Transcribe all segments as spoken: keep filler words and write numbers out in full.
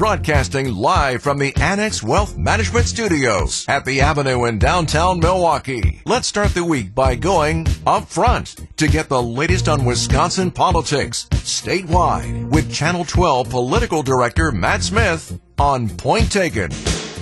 Broadcasting live from the Annex Wealth Management Studios at the Avenue in downtown Milwaukee. Let's start the week by going up front to get the latest on Wisconsin politics statewide with Channel twelve Political Director Matt Smith on Point Taken.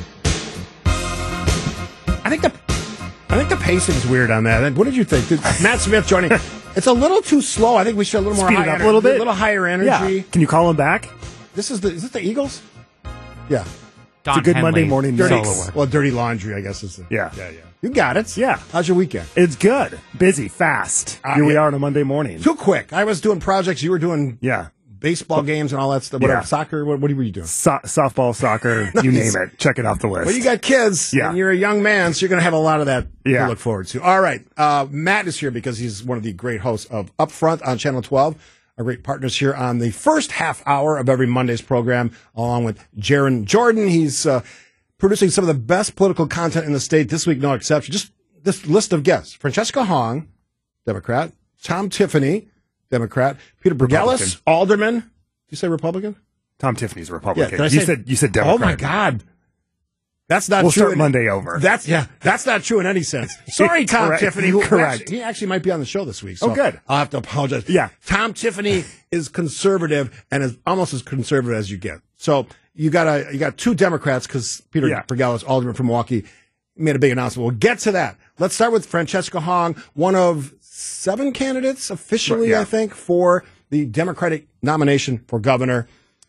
I think the I think the pacing is weird on that. What did you think? Did Matt Smith joining? It's a little too slow. I think we should a little more Speed high it up ener- a little bit, a little higher energy. Yeah. Can you call him back? This is the is it the Eagles? Yeah. Don it's a good Henley. Monday morning Dirty, solo. well, dirty laundry, I guess is the Yeah. yeah, yeah. You got it. Yeah. How's your weekend? It's good. Busy, fast. Uh, Here we yeah. are on a Monday morning. Too quick. I was doing projects. You were doing Yeah. baseball games and all that stuff. Whatever. Yeah. Soccer. What, what were you doing? So- softball, soccer, you Nice. name it. Check it off the list. Well, you got kids, Yeah. and you're a young man, so you're going to have a lot of that Yeah. to look forward to. All right. Uh, Matt is here because he's one of the great hosts of Upfront on Channel twelve, our great partners here on the first half hour of every Monday's program, along with Jaron Jordan. He's uh, producing some of the best political content in the state this week, no exception. Just this list of guests. Francesca Hong, Democrat. Tom Tiffany, Democrat. Peter Bergelis, Alderman. Did you say Republican? Tom Tiffany's a Republican. Yeah, did I you say- said you said Democrat. Oh, my God. That's not We'll true. start in- Monday over. That's yeah. That's not true in any sense. Sorry, Tom Correct. Tiffany. Who Correct. Actually, he actually might be on the show this week. So Oh, good. I'll have to apologize. Yeah. Tom Tiffany is conservative and is almost as conservative as you get. So you got a you got two Democrats because Peter Yeah. Bergelis, Alderman from Milwaukee, made a big announcement. We'll get to that. Let's start with Francesca Hong, one of seven candidates officially, Yeah. I think, for the Democratic nomination for governor.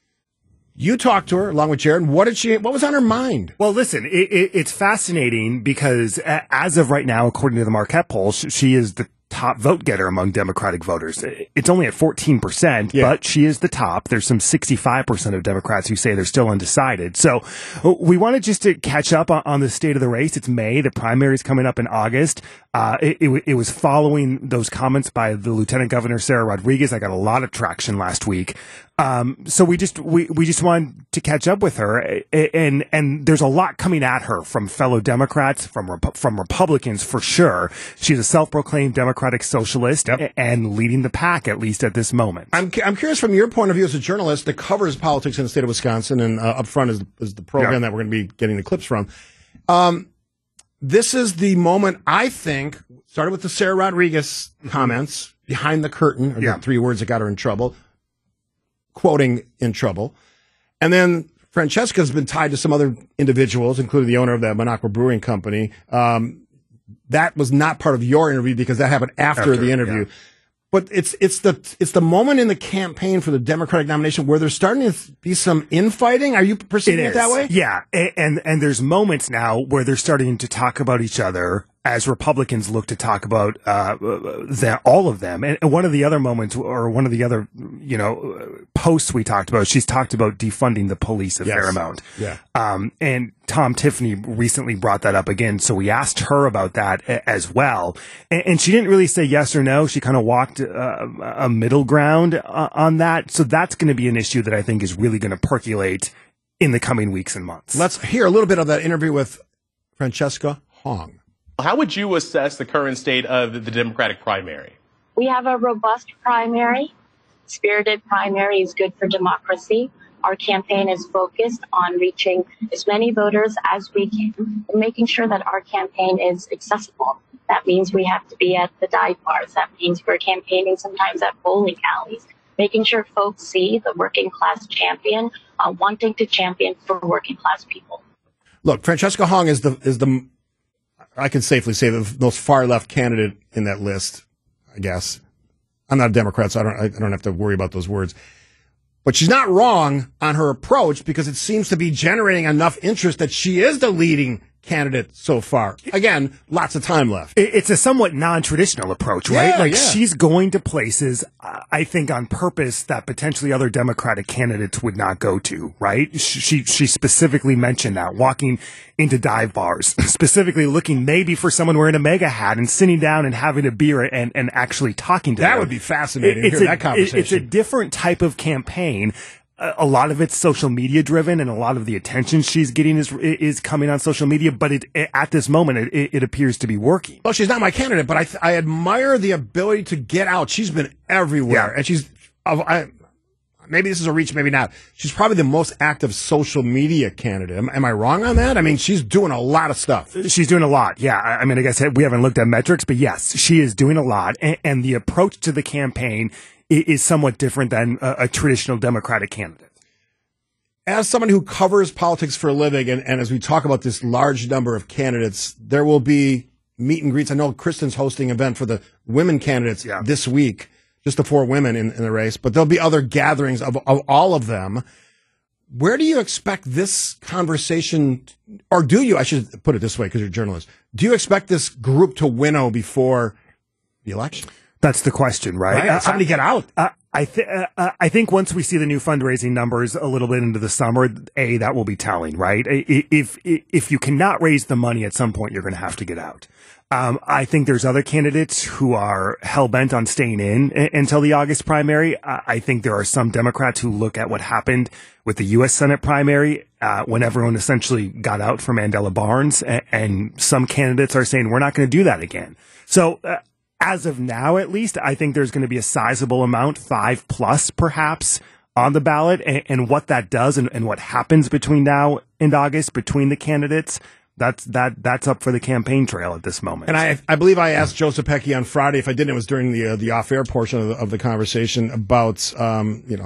You talked to her along with Jared. What did she? What was on her mind? Well, listen, it, it, it's fascinating because a- as of right now, according to the Marquette poll, sh- she is the top vote getter among Democratic voters. It's only at fourteen percent, Yeah. but she is the top. There's some sixty-five percent of Democrats who say they're still undecided. So we wanted just to catch up on, on the state of the race. It's May. The primary is coming up in August. Uh, it, it, w- it was following those comments by the Lieutenant Governor, Sarah Rodriguez. I got a lot of traction last week. Um, so we just, we, we just wanted to catch up with her, and, and there's a lot coming at her from fellow Democrats, from, Repu- from Republicans for sure. She's a self-proclaimed Democratic socialist Yep. and leading the pack, at least at this moment. I'm I'm curious from your point of view as a journalist that covers politics in the state of Wisconsin, and uh, Upfront is the, is the program Yeah. that we're going to be getting the clips from. Um, this is the moment, I think, started with the Sarah Rodriguez comments, behind the curtain, are Yeah. the three words that got her in trouble, quoting in trouble. And then Francesca's been tied to some other individuals, including the owner of the Minocqua Brewing Company. Um, that was not part of your interview because that happened after, After, the interview. yeah. But it's it's the it's the moment in the campaign for the Democratic nomination where there's starting to be some infighting. Are you perceiving it, that way? Yeah, and, and and there's moments now where they're starting to talk about each other as Republicans look to talk about uh, that, all of them. And, and one of the other moments, or one of the other, you know, posts we talked about, she's talked about defunding the police a Yes. fair amount. Yeah. Um, and Tom Tiffany recently brought that up again, so we asked her about that a- as well. And, and she didn't really say yes or no. She kind of walked uh, a middle ground uh, on that. So that's going to be an issue that I think is really going to percolate in the coming weeks and months. Let's hear a little bit of that interview with Francesca Hong. How would you assess the current state of the Democratic primary? We have a robust primary. Spirited primary is good for democracy. Our campaign is focused on reaching as many voters as we can and making sure that our campaign is accessible. That means we have to be at the dive bars. That means we're campaigning sometimes at bowling alleys, making sure folks see the working class champion uh, wanting to champion for working class people. Look, Francesca Hong is the is the I can safely say the most far left candidate in that list. I guess I'm not a Democrat, so I don't I don't have to worry about those words. But she's not wrong on her approach because it seems to be generating enough interest that she is the leading candidate so far. Again, lots of time left. It- It's a somewhat non-traditional approach, right? Yeah, like yeah. she's going to places, uh, I think, on purpose that potentially other Democratic candidates would not go to, right? She she, she specifically mentioned that, walking into dive bars, specifically looking maybe for someone wearing a mega hat and sitting down and having a beer and, and actually talking to them. That would be fascinating to It's hear a- that conversation. It's a different type of campaign. A a lot of it's social media driven, and a lot of the attention she's getting is is coming on social media. But it, it, at this moment, it, it, it appears to be working. Well, she's not my candidate, but I th- I admire the ability to get out. She's been everywhere, Yeah. and she's I, maybe this is a reach, maybe not. She's probably the most active social media candidate. Am, am I wrong on that? I mean, she's doing a lot of stuff. She's doing a lot. Yeah. I mean, like I said, we haven't looked at metrics, but yes, she is doing a lot. And, and the approach to the campaign is, is somewhat different than a, a traditional Democratic candidate. As someone who covers politics for a living, and, and as we talk about this large number of candidates, there will be meet and greets. I know Kristen's hosting an event for the women candidates yeah. this week, just the four women in, in the race, but there'll be other gatherings of, of all of them. Where do you expect this conversation, or do you, I should put it this way because you're a journalist, do you expect this group to winnow before the election? That's the question, right? right? Uh, Somebody get out. Uh, I, th- uh, I think once we see the new fundraising numbers a little bit into the summer, A, that will be telling, right? If, if, if you cannot raise the money at some point, you're going to have to get out. Um, I think there's other candidates who are hell-bent on staying in a- until the August primary. I-, I think there are some Democrats who look at what happened with the U S Senate primary uh, when everyone essentially got out for Mandela Barnes, a- and some candidates are saying, we're not going to do that again. So uh, as of now, at least, I think there's going to be a sizable amount, five plus perhaps, on the ballot, and, and what that does and, and what happens between now and August between the candidates, That's that. That's up for the campaign trail at this moment. And I, I believe I asked Joe Zepecki on Friday. If I didn't, it was during the uh, the off-air portion of the, of the conversation about, um, you know,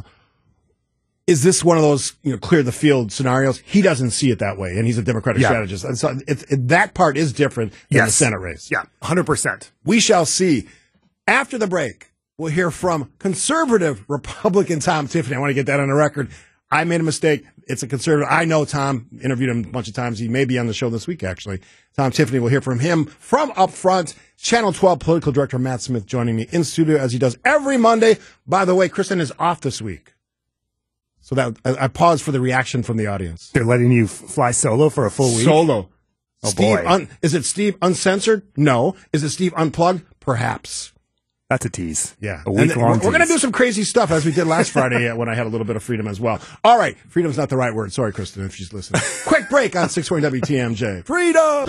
is this one of those you know clear the field scenarios? He doesn't see it that way, and he's a Democratic yeah. strategist, and so it, it, that part is different than yes. the Senate race. Yeah, one hundred percent. We shall see. After the break, we'll hear from conservative Republican Tom Tiffany. I want to get that on the record. I made a mistake. It's a conservative. I know Tom, interviewed him a bunch of times. He may be on the show this week, actually. Tom Tiffany, we'll hear from him from up front. Channel twelve political director Matt Smith joining me in studio as he does every Monday. By the way, Kristen is off this week. So that I, I paused for the reaction from the audience. They're letting you f- fly solo for a full week? Solo. Oh, Steve, boy. Un, is it Steve Uncensored? No. Is it Steve Unplugged? Perhaps. That's a tease. Yeah. A week long We're, we're going to do some crazy stuff as we did last Friday when I had a little bit of freedom as well. All right. Freedom's not the right word. Sorry, Kristen, if she's listening. Quick break on six twenty W T M J. Freedom!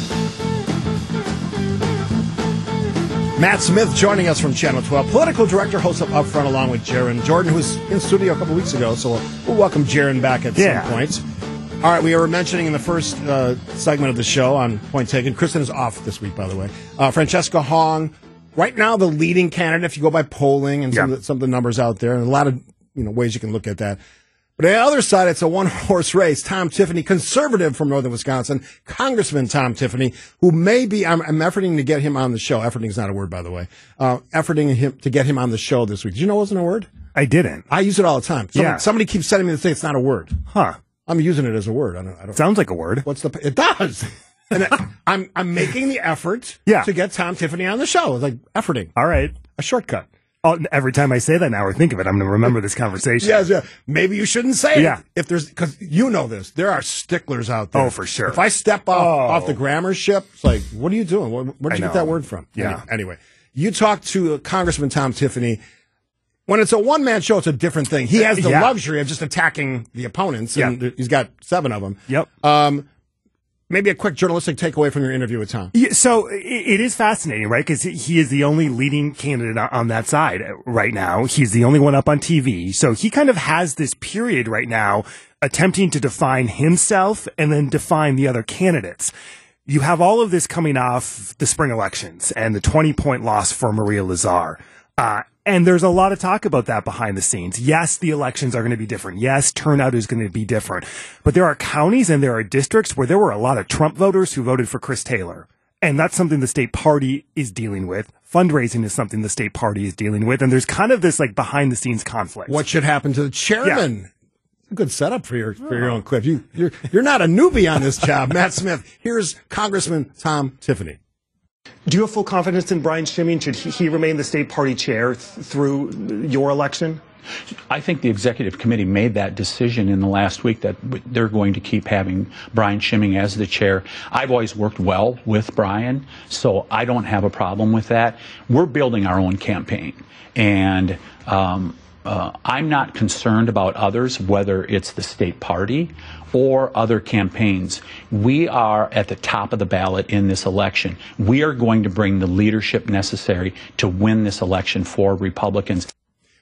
Matt Smith joining us from Channel twelve, political director, host of Upfront, along with Jaron Jordan, who was in studio a couple weeks ago. So we'll, we'll welcome Jaron back at yeah. some point. All right, we were mentioning in the first uh, segment of the show on Point Taken, Kristen is off this week, by the way. Uh, Francesca Hong, right now the leading candidate, if you go by polling and some, yeah. of the, some of the numbers out there, and a lot of you know ways you can look at that. But on the other side, it's a one-horse race. Tom Tiffany, conservative from northern Wisconsin, Congressman Tom Tiffany, who may be, I'm, I'm efforting to get him on the show. Efforting is not a word, by the way. Uh, efforting him to get him on the show this week. Did you know it wasn't a word? I didn't. I use it all the time. Somebody, Yeah. somebody keeps sending me the thing. It's not a word. Huh. I'm using it as a word. I don't. I don't Sounds like a word. What's the? It does. And I, I'm I'm making the effort Yeah. to get Tom Tiffany on the show. It's like efforting, All right. a shortcut. Oh, every time I say that now or think of it, I'm going to remember this conversation. Yes, yeah. Maybe you shouldn't say Yeah. it. If there's, because you know this, there are sticklers out there. Oh, for sure. If I step off, Oh. off the grammar ship, it's like, what are you doing? Where, where did you I get that know. word from? Yeah. Anyway, anyway, you talk to uh, Congressman Tom Tiffany. When it's a one man show, it's a different thing. He has the Yeah. luxury of just attacking the opponents, and Yeah. he's got seven of them. Yep. Um, maybe a quick journalistic takeaway from your interview with Tom. Yeah, so it, it is fascinating, right? Because he is the only leading candidate on- on that side right now. He's the only one up on T V. So he kind of has this period right now attempting to define himself and then define the other candidates. You have all of this coming off the spring elections and the twenty point loss for Maria Lazar. Uh, and there's a lot of talk about that behind the scenes. Yes, the elections are going to be different. Yes, turnout is going to be different. But there are counties and there are districts where there were a lot of Trump voters who voted for Chris Taylor. And that's something the state party is dealing with. Fundraising is something the state party is dealing with. And there's kind of this like behind the scenes conflict. What should happen to the chairman? Good setup for your for your own clip. You you're you're not a newbie on this job, Matt Smith. Here's Congressman Tom Tiffany. Do you have full confidence in Brian Schimming? Should he, he remain the state party chair th- through your election? I think the executive committee made that decision in the last week that they're going to keep having Brian Schimming as the chair. I've always worked well with Brian, so I don't have a problem with that. We're building our own campaign, and um, uh, I'm not concerned about others, whether it's the state party or other campaigns. We are at the top of the ballot in this election. We are going to bring the leadership necessary to win this election for Republicans.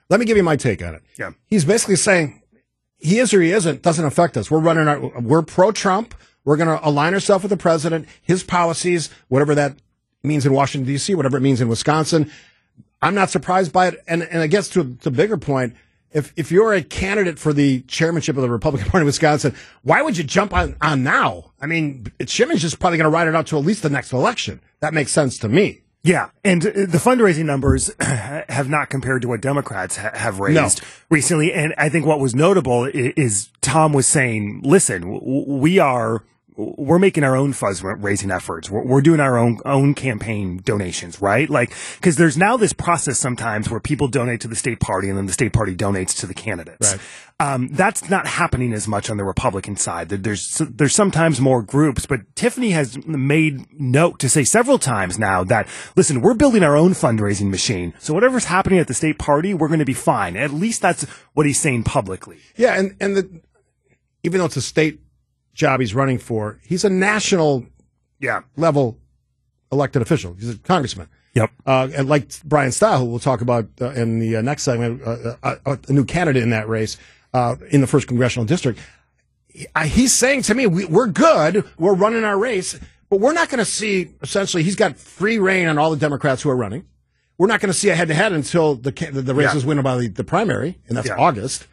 Let me give you my take on it. Yeah. He's basically saying he is or he isn't, doesn't affect us. We're running our, we're pro-Trump. We're going to align ourselves with the president, his policies, whatever that means in Washington, D C, whatever it means in Wisconsin. I'm not surprised by it. And, and I guess to, to a bigger point, if, if you're a candidate for the chairmanship of the Republican Party of Wisconsin, why would you jump on, on now? I mean, Shimmy's just probably going to ride it out to at least the next election. That makes sense to me. Yeah, and the fundraising numbers have not compared to what Democrats ha- have raised No. recently. And I think what was notable is, is Tom was saying, listen, w- we are... we're making our own fundraising efforts. We're, we're doing our own own campaign donations, right? Like, because there's now this process sometimes where people donate to the state party and then the state party donates to the candidates. Right. Um, that's not happening as much on the Republican side. There's there's sometimes more groups, but Tiffany has made note to say several times now that, listen, we're building our own fundraising machine. So whatever's happening at the state party, we're going to be fine. At least that's what he's saying publicly. Yeah, and and the even though it's a state job he's running for, he's a national Yeah. level elected official. He's a congressman. Yep. Uh, and like Brian Style, who we'll talk about uh, in the uh, next segment, uh, uh, a new candidate in that race uh, in the first congressional district. He, I, he's saying to me, we, we're good, we're running our race, but we're not going to see, essentially, he's got free reign on all the Democrats who are running. We're not going to see a head-to-head until the the, the race Yeah. is won by the, the primary, and that's Yeah. August.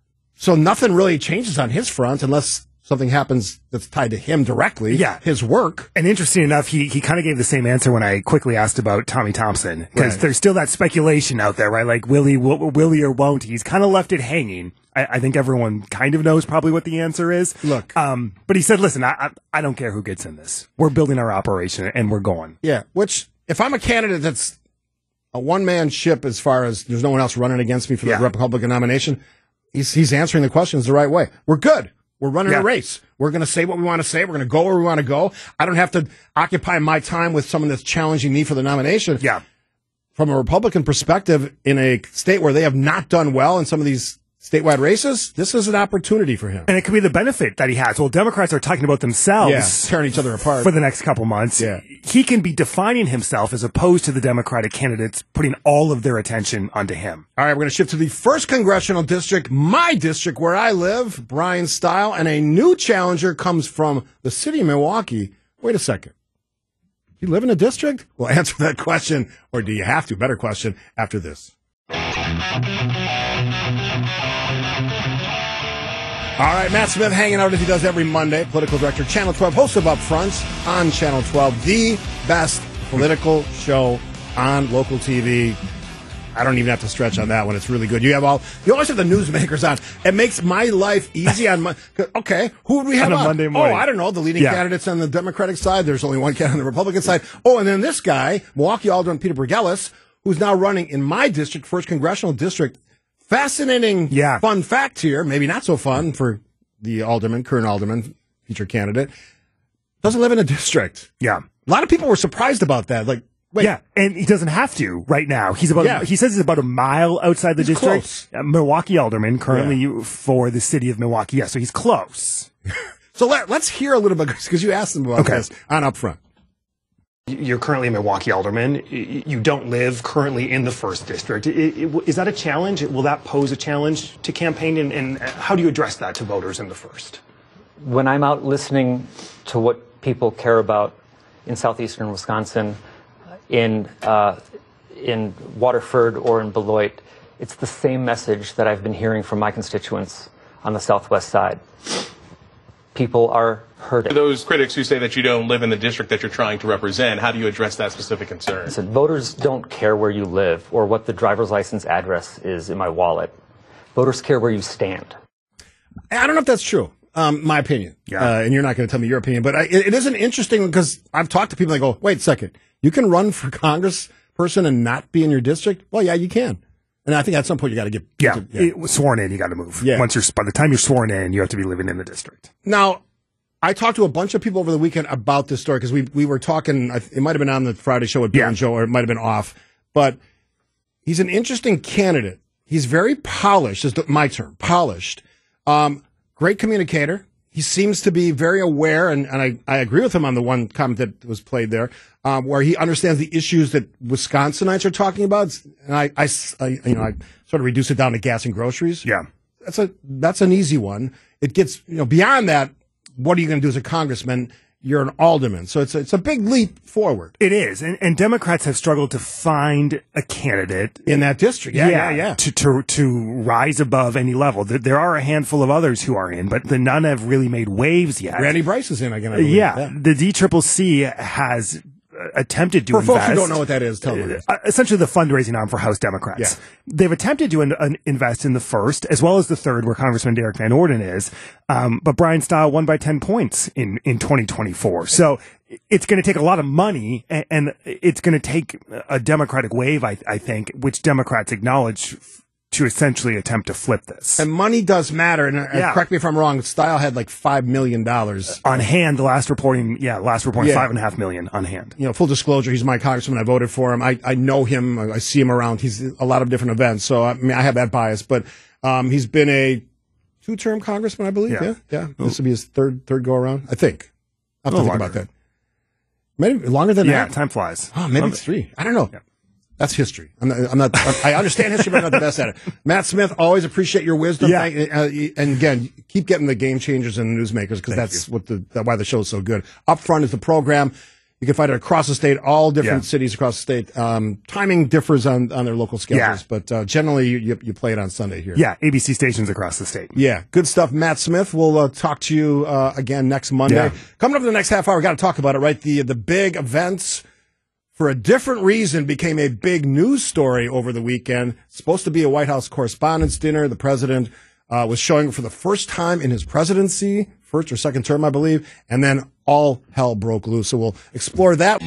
So nothing really changes on his front unless something happens that's tied to him directly, Yeah. his work. And interesting enough, he, he kind of gave the same answer when I quickly asked about Tommy Thompson, because Right. there's still that speculation out there, right? Like, will he, will, will he or won't he? He's kind of left it hanging. I, I think everyone kind of knows probably what the answer is. Look. Um, but he said, listen, I, I, I don't care who gets in this. We're building our operation and we're going. Yeah, which, if I'm a candidate that's a one-man ship as far as there's no one else running against me for the Yeah. Republican nomination, he's, he's answering the questions the right way. We're good. We're running Yeah. a race. We're going to say what we want to say. We're going to go where we want to go. I don't have to occupy my time with someone that's challenging me for the nomination. Yeah. From a Republican perspective, in a state where they have not done well in some of these statewide races, this is an opportunity for him. And it could be the benefit that he has. Well, Democrats are talking about themselves. Yeah, tearing each other apart. For the next couple months. Yeah. He can be defining himself as opposed to the Democratic candidates putting all of their attention onto him. All right, we're going to shift to the first congressional district, my district where I live, Brian Style, and a new challenger comes from the city of Milwaukee. Wait a second. You live in a district? We'll answer that question, or do you have to? Better question after this. All right, Matt Smith hanging out as he does every Monday, political director, Channel twelve, host of Upfront on Channel twelve, the best political show on local T V. I don't even have to stretch on that one. It's really good. You have all, you always have the newsmakers on. It makes my life easy on my, okay, who would we have On a on? Monday morning. Oh, I don't know. The leading Yeah. candidates on the Democratic side. There's only one candidate on the Republican side. Oh, and then this guy, Milwaukee Alderman Peter Bergelis, who's now running in my district, first congressional district. Fascinating Yeah. fun fact here. Maybe not so fun for the alderman, current alderman, future candidate. Doesn't live in a district. Yeah. A lot of people were surprised about that. Like, wait, Yeah, and he doesn't have to right now. He's about Yeah. he says he's about a mile outside the He's district. close. Uh, Milwaukee alderman currently Yeah. for the city of Milwaukee. Yeah, so he's close. So let, let's hear a little bit, because you asked him about Okay. this on Upfront. You're currently a Milwaukee alderman. You don't live currently in the first district. Is that a challenge? Will that pose a challenge to campaign? And how do you address that to voters in the first? When I'm out listening to what people care about in southeastern Wisconsin, in uh, in Waterford or in Beloit, it's the same message that I've been hearing from my constituents on the southwest side. People are hurting. Those critics who say that you don't live in the district that you're trying to represent, how do you address that specific concern? Listen, voters don't care where you live or what the driver's license address is in my wallet. Voters care where you stand. I don't know if that's true. Um, my opinion. Yeah. Uh, and you're not going to tell me your opinion, but I, it, it is an interesting, because I've talked to people that go, wait a second, you can run for Congress person and not be in your district? Well, yeah, you can. And I think at some point you got to get Yeah, yeah. It was sworn in, you got to move. Yeah. Once you're by the time you're sworn in, you have to be living in the district. Now, I talked to a bunch of people over the weekend about this story, because we we were talking. It might have been on the Friday show with Bill Yeah. and Joe, or it might have been off. But he's an interesting candidate. He's very polished. Is the, my term, polished. Um, great communicator. he seems to be very aware, and, and I, I agree with him on the one comment that was played there, um, where he understands the issues that Wisconsinites are talking about. And I, I, I, you know, I sort of reduce it down to gas and groceries. Yeah. That's a that's an easy one. It gets, you know, beyond that, what are you going to do as a congressman? You're an alderman. So it's a, it's a big leap forward. It is. And, and Democrats have struggled to find a candidate in that district. Yeah, yeah, yeah. yeah. To, to, to rise above any level. There are a handful of others who are in, but the none have really made waves yet. Randy Bryce is in again, I believe. Yeah. yeah. The D C C C has attempted to for invest. folks who don't know what that is, tell them. Uh, essentially the fundraising arm for House Democrats. Yeah. They've attempted to in, uh, invest in the first as well as the third, where Congressman Derek Van Orden is. Um, but Brian Stile won by ten points in, in twenty twenty-four. So it's going to take a lot of money, and, and it's going to take a Democratic wave, I, I think, which Democrats acknowledge, to essentially attempt to flip this. And money does matter. And yeah. uh, correct me if I'm wrong, Stile had like five million dollars. On hand, the last reporting, yeah, last reporting, yeah. five and a half million on hand. You know, full disclosure, he's my congressman. I voted for him. I, I know him. I see him around. He's a lot of different events. So, I mean, I have that bias. But um, he's been a two-term congressman, I believe. Yeah. Yeah. yeah. This will be his third third go-around, I think. I'll have to think longer. about that. Maybe longer than yeah, that. Yeah, time flies. Oh, maybe it's three. I don't know. Yeah. That's history. I'm not, I'm not, I understand history, but I'm not the best at it. Matt Smith, always appreciate your wisdom. Yeah. Thank, uh, and again, keep getting the game changers and the newsmakers, because that's you. what the, why the show is so good. Up front is the program. You can find it across the state, all different yeah. cities across the state. Um, timing differs on, on their local schedules, yeah. but uh, generally you, you, you play it on Sunday here. Yeah, A B C stations across the state. Yeah, good stuff. Matt Smith, we'll uh, talk to you uh, again next Monday. Yeah. Coming up in the next half hour, we got to talk about it, right? The the big events, for a different reason, became a big news story over the weekend. It's supposed to be a White House Correspondents' Dinner. The president uh, was showing for the first time in his presidency, first or second term, I believe, and then all hell broke loose. So we'll explore that.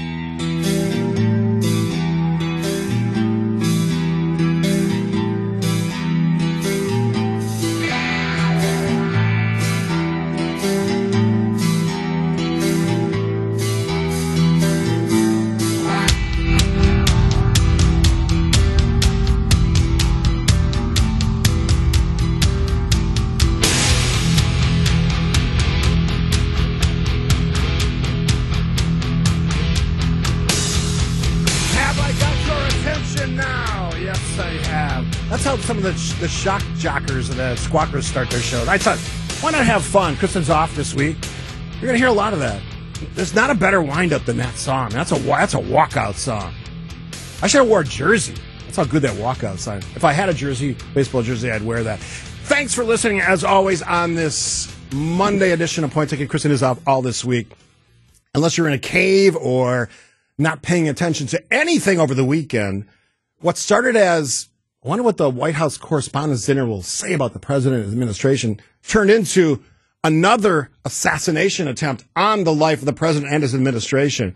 Some of the, the shock jockers and the squawkers start their shows. I thought, why not have fun? Kristen's off this week. You're going to hear a lot of that. There's not a better wind-up than that song. That's a that's a walkout song. I should have wore a jersey. That's how good that walkout song. If I had a jersey, baseball jersey, I'd wear that. Thanks for listening, as always, on this Monday edition of Point Taken. Kristen is off all this week. Unless you're in a cave or not paying attention to anything over the weekend, what started as, I wonder what the White House Correspondents' Dinner will say about the president and his administration, turned into another assassination attempt on the life of the president and his administration.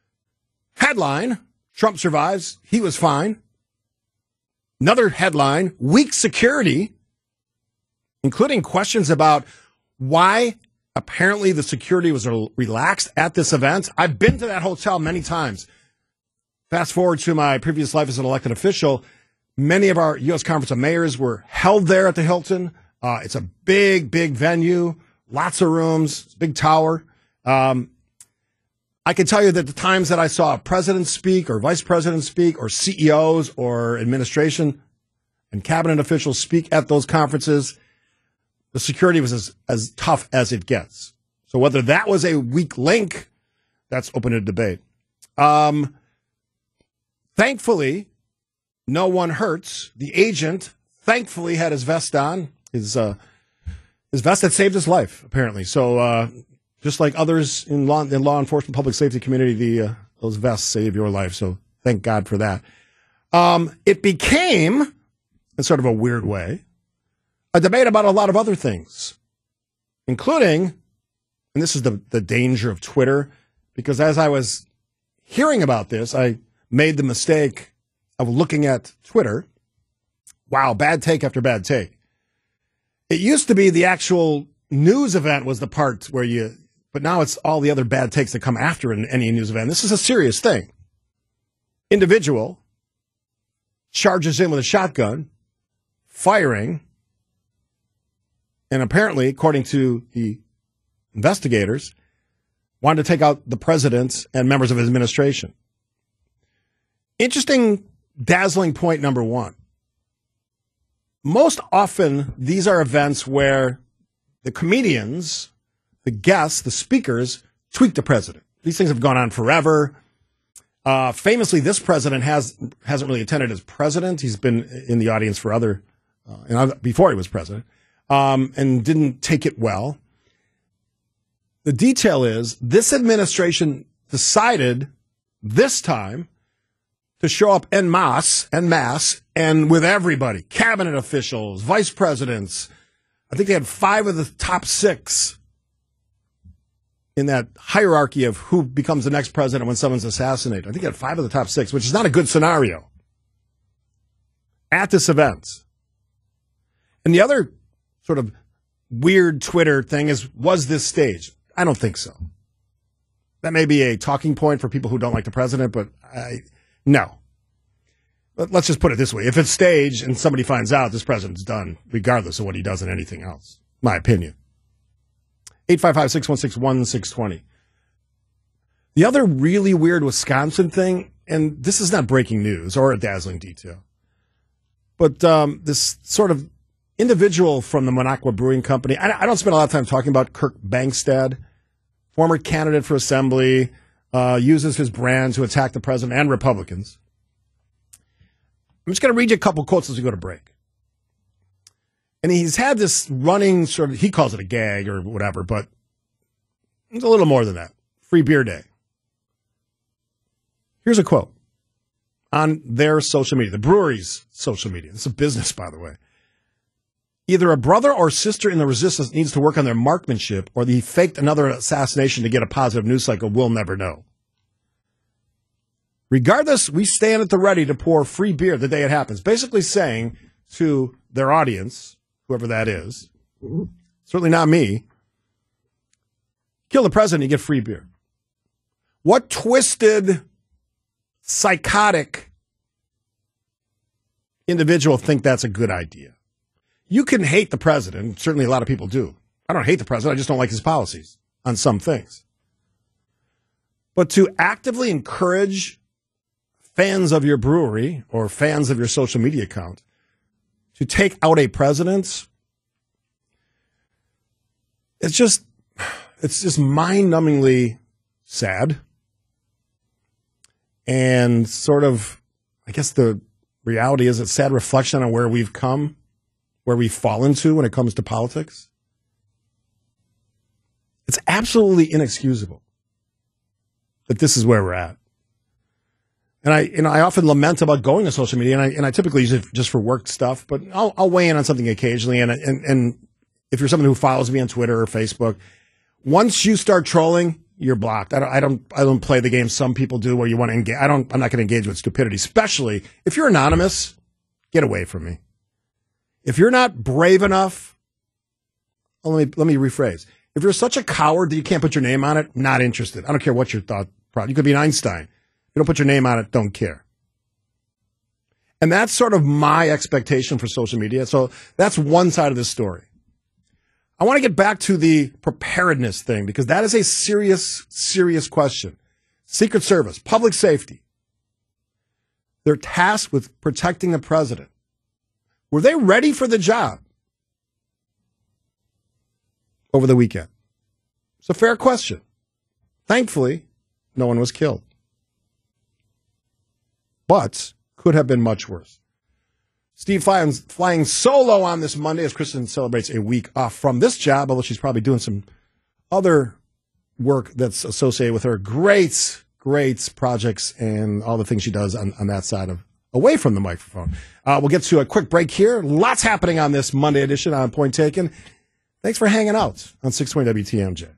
Headline, Trump survives. He was fine. Another headline, weak security, including questions about why apparently the security was relaxed at this event. I've been to that hotel many times. Fast forward to my previous life as an elected official. Many of our U S Conference of Mayors were held there at the Hilton. Uh, it's a big, big venue, lots of rooms, big tower. Um, I can tell you that the times that I saw a president speak or vice president speak or C E Os or administration and cabinet officials speak at those conferences, the security was as, as tough as it gets. So whether that was a weak link, that's open to debate. Um, thankfully, no one hurts. The agent, thankfully, had his vest on. His uh, his vest had saved his life, apparently. So uh, just like others in law, in law enforcement, public safety community, the uh, those vests save your life. So thank God for that. Um, it became, in sort of a weird way, a debate about a lot of other things, including, and this is the, the danger of Twitter, because as I was hearing about this, I made the mistake of looking at Twitter. Wow, bad take after bad take. It used to be the actual news event was the part where you, but now it's all the other bad takes that come after in any news event. This is a serious thing. Individual charges in with a shotgun, firing, and apparently, according to the investigators wanted to take out the president and members of his administration. Interesting, dazzling point number one. Most often, these are events where the comedians, the guests, the speakers tweak the president. These things have gone on forever. Uh, famously, this president has, hasn't really attended as president. He's been in the audience for other, uh, before he was president, um, and didn't take it well. The detail is this administration decided this time to show up en masse, en masse, and with everybody, cabinet officials, vice presidents. I think they had five of the top six in that hierarchy of who becomes the next president when someone's assassinated. I think they had five of the top six, which is not a good scenario at this event. And the other sort of weird Twitter thing is, was this staged? I don't think so. That may be a talking point for people who don't like the president, but I, no. But let's just put it this way. If it's staged and somebody finds out, this president's done, regardless of what he does in anything else. My opinion. eight five five, six one six, one six two zero. The other really weird Wisconsin thing, and this is not breaking news or a dazzling detail, but um, this sort of individual from the Minocqua Brewing Company, I, I don't spend a lot of time talking about Kirk Bangstad, former candidate for assembly, uh, uses his brand to attack the president and Republicans. I'm just going to read you a couple quotes as we go to break. And he's had this running sort of, he calls it a gag or whatever, but it's a little more than that. Free beer day. Here's a quote on their social media, the brewery's social media. It's a business, by the way. Either a brother or sister in the resistance needs to work on their marksmanship, or he faked another assassination to get a positive news cycle. We'll never know. Regardless, we stand at the ready to pour free beer the day it happens. Basically saying to their audience, whoever that is, certainly not me, kill the president, you get free beer. What twisted, psychotic individual think that's a good idea? You can hate the president. Certainly a lot of people do. I don't hate the president. I just don't like his policies on some things. But to actively encourage fans of your brewery or fans of your social media account to take out a president, it's just, it's just mind-numbingly sad. And sort of, I guess the reality is it's sad reflection on where we've come, where we've fallen to when it comes to politics. It's absolutely inexcusable that this is where we're at. And I, you know, I often lament about going to social media, and I, and I typically use it just for work stuff, but I'll, I'll weigh in on something occasionally. And, and, and if you're someone who follows me on Twitter or Facebook, once you start trolling, you're blocked. I don't, I don't, I don't play the game some people do where you want to engage. I don't, I'm not going to engage with stupidity, especially if you're anonymous. Get away from me. If you're not brave enough, well, let me, let me rephrase. If you're such a coward that you can't put your name on it, not interested. I don't care what your thought. You could be an Einstein. You don't put your name on it, don't care. And that's sort of my expectation for social media. So that's one side of this story. I want to get back to the preparedness thing, because that is a serious, serious question. Secret Service, public safety. They're tasked with protecting the president. Were they ready for the job over the weekend? It's a fair question. Thankfully, no one was killed. But could have been much worse. Steve flying, flying solo on this Monday as Kristen celebrates a week off from this job, although she's probably doing some other work that's associated with her great, great projects and all the things she does on, on that side of away from the microphone. Uh, we'll get to a quick break here. Lots happening on this Monday edition on Point Taken. Thanks for hanging out on six twenty W T M J.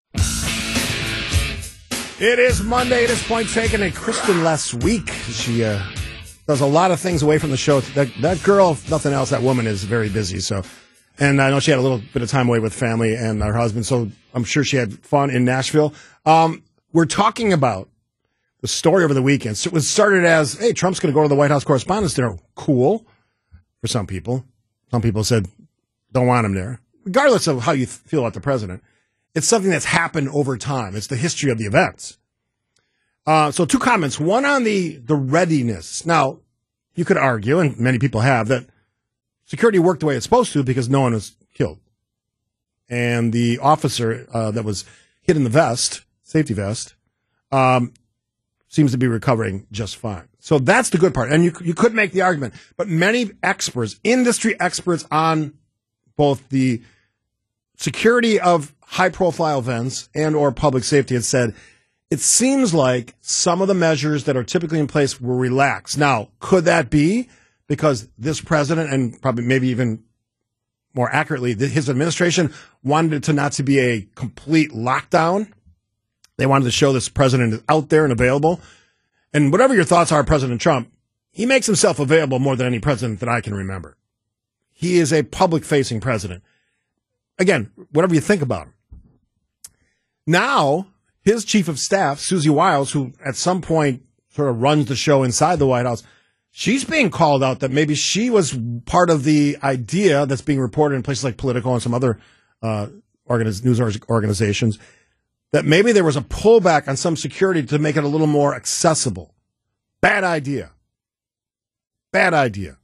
It is Monday. It is Point Taken. And Kristen last week, she uh, does a lot of things away from the show. That, that girl, if nothing else, that woman is very busy. So, and I know she had a little bit of time away with family and her husband, so I'm sure she had fun in Nashville. Um, we're talking about the story over the weekend. So it was started as, hey, Trump's going to go to the White House Correspondents' Dinner. Cool for some people. Some people said, don't want him there, regardless of how you feel about the president. It's something that's happened over time. It's the history of the events. Uh, so two comments. One on the, the readiness. Now, you could argue, and many people have, that security worked the way it's supposed to because no one was killed. And the officer uh, that was hit in the vest, safety vest, um, seems to be recovering just fine. So that's the good part. And you you could make the argument. But many experts, industry experts on both the security of high-profile events and or public safety had said, it seems like some of the measures that are typically in place were relaxed. Now, could that be because this president, and probably maybe even more accurately, his administration wanted it to not to be a complete lockdown? They wanted to show this president is out there and available. And whatever your thoughts are, President Trump, he makes himself available more than any president that I can remember. He is a public-facing president. Again, whatever you think about him. Now, his chief of staff, Susie Wiles, who at some point sort of runs the show inside the White House, she's being called out that maybe she was part of the idea that's being reported in places like Politico and some other uh, organiz- news organizations, that maybe there was a pullback on some security to make it a little more accessible. Bad idea. Bad idea.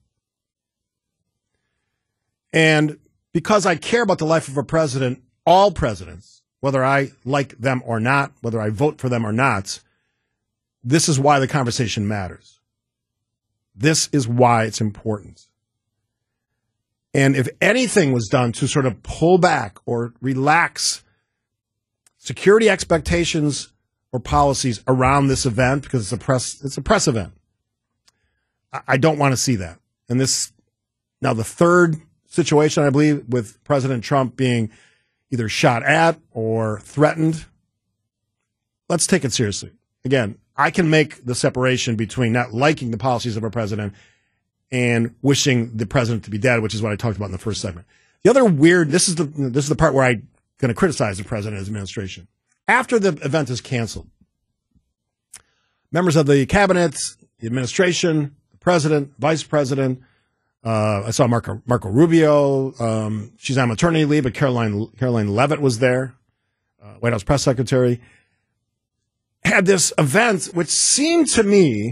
And because I care about the life of a president, all presidents, whether I like them or not, whether I vote for them or not, this is why the conversation matters. This is why it's important. And if anything was done to sort of pull back or relax security expectations or policies around this event, because it's a press, it's a press event, I don't want to see that. And this, now the third situation, I believe, with President Trump being either shot at or threatened, let's take it seriously. Again, I can make the separation between not liking the policies of our president and wishing the president to be dead, which is what I talked about in the first segment. The other weird, this is the this is the part where I'm going to criticize the president and his administration. After the event is canceled, members of the cabinet, the administration, the president, vice president, uh, I saw Marco, Marco Rubio. Um, she's on maternity leave, but Caroline Caroline Leavitt was there, uh, White House press secretary. Had this event, which seemed to me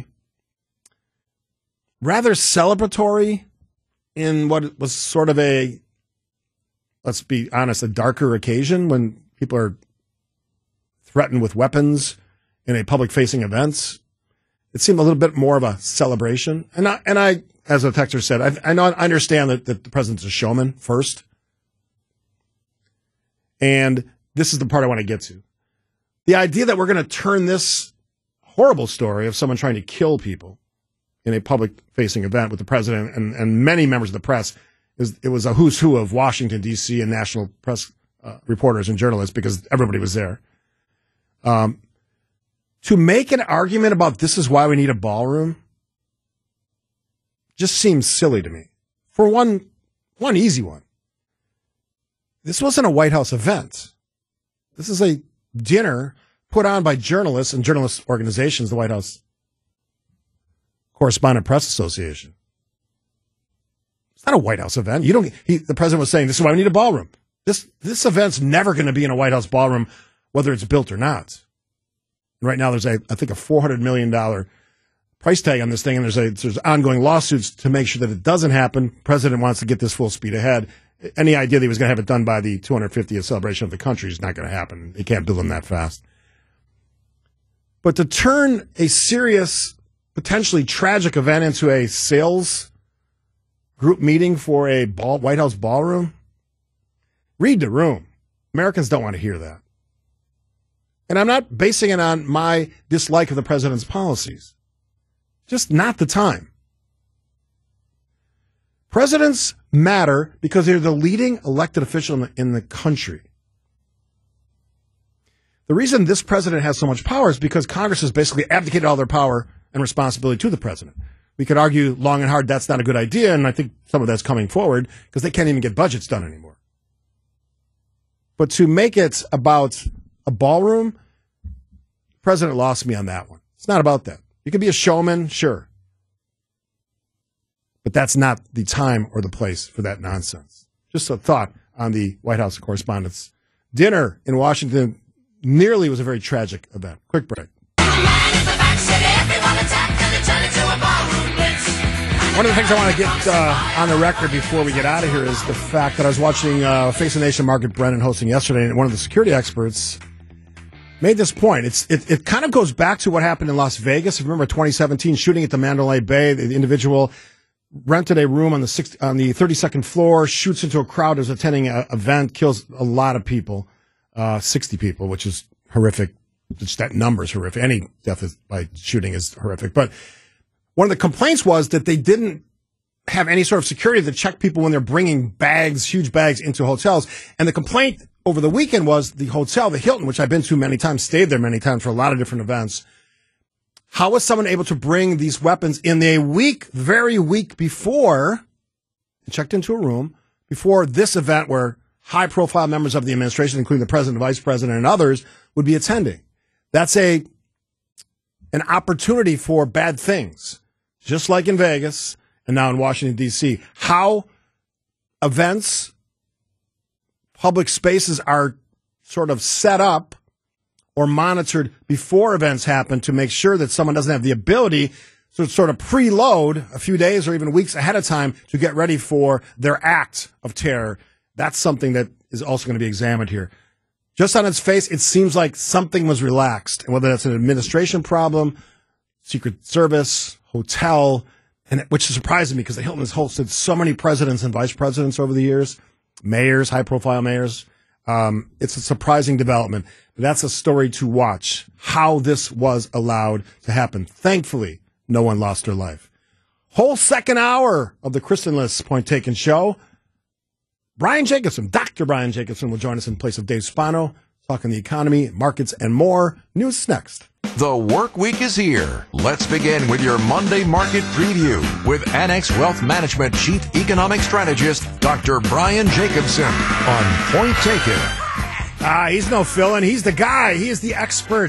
rather celebratory in what was sort of a, let's be honest, a darker occasion when people are threatened with weapons in a public-facing event. It seemed a little bit more of a celebration. And I, and I as a texter said, I, I know I understand that, that the president's a showman first. And this is the part I want to get to. The idea that we're going to turn this horrible story of someone trying to kill people in a public-facing event with the president and, and many members of the press, is, it was a who's who of Washington, D C and national press uh, reporters and journalists because everybody was there. Um, to make an argument about this is why we need a ballroom just seems silly to me. For one, one easy one. This wasn't a White House event. This is a dinner put on by journalists and journalist organizations, the White House Correspondent Press Association. It's not a White House event. You don't. He, the president was saying, "This is why we need a ballroom." This this event's never going to be in a White House ballroom, whether it's built or not. And right now, there's a I think a four hundred million dollar price tag on this thing, and there's a there's ongoing lawsuits to make sure that it doesn't happen. The president wants to get this full speed ahead. Any idea that he was going to have it done by the two hundred fiftieth celebration of the country is not going to happen. They can't build them that fast. But to turn a serious, potentially tragic event into a sales group meeting for a ball, White House ballroom, read the room. Americans don't want to hear that. And I'm not basing it on my dislike of the president's policies. Just not the time. Presidents matter because they're the leading elected official in the, in the country. The reason this president has so much power is because Congress has basically abdicated all their power and responsibility to the president. We could argue long and hard that's not a good idea, and I think some of that's coming forward because they can't even get budgets done anymore. But to make it about a ballroom, the president lost me on that one. It's not about that. You can be a showman, sure. But that's not the time or the place for that nonsense. Just a thought on the White House Correspondents' dinner in Washington nearly was a very tragic event. Quick break. One of the things I want to get uh, on the record before we get out of here is the fact that I was watching uh, Face the Nation Margaret Brennan hosting yesterday, and one of the security experts made this point. It's it, it kind of goes back to what happened in Las Vegas. If you remember twenty seventeen shooting at the Mandalay Bay, the individual rented a room on the sixth, on the thirty-second floor, shoots into a crowd who's attending an event, kills a lot of people, uh, sixty people, which is horrific. Just that number is horrific. Any death is, by shooting is horrific. But one of the complaints was that they didn't have any sort of security to check people when they're bringing bags, huge bags, into hotels. And the complaint over the weekend was the hotel, the Hilton, which I've been to many times, stayed there many times for a lot of different events. How was someone able to bring these weapons in a week, very week before, checked into a room, before this event where high-profile members of the administration, including the president, vice president, and others, would be attending? That's a an opportunity for bad things, just like in Vegas and now in Washington, D C. How events, public spaces are sort of set up or monitored before events happen to make sure that someone doesn't have the ability to sort of preload a few days or even weeks ahead of time to get ready for their act of terror. That's something that is also going to be examined here. Just on its face, it seems like something was relaxed, and whether that's an administration problem, Secret Service, hotel, and which surprises me because the Hilton has hosted so many presidents and vice presidents over the years, mayors, high-profile mayors. Um, it's a surprising development. But that's a story to watch, how this was allowed to happen. Thankfully, no one lost their life. Whole second hour of the Kristenless Point Taken show. Brian Jacobson, Doctor Brian Jacobson, will join us in place of Dave Spano, talking the economy, markets, and more. News next. The work week is here. Let's begin with your Monday market preview with Annex Wealth Management Chief Economic Strategist, Doctor Brian Jacobson, on Point Taken. Ah, he's no fill-in. He's the guy. He is the expert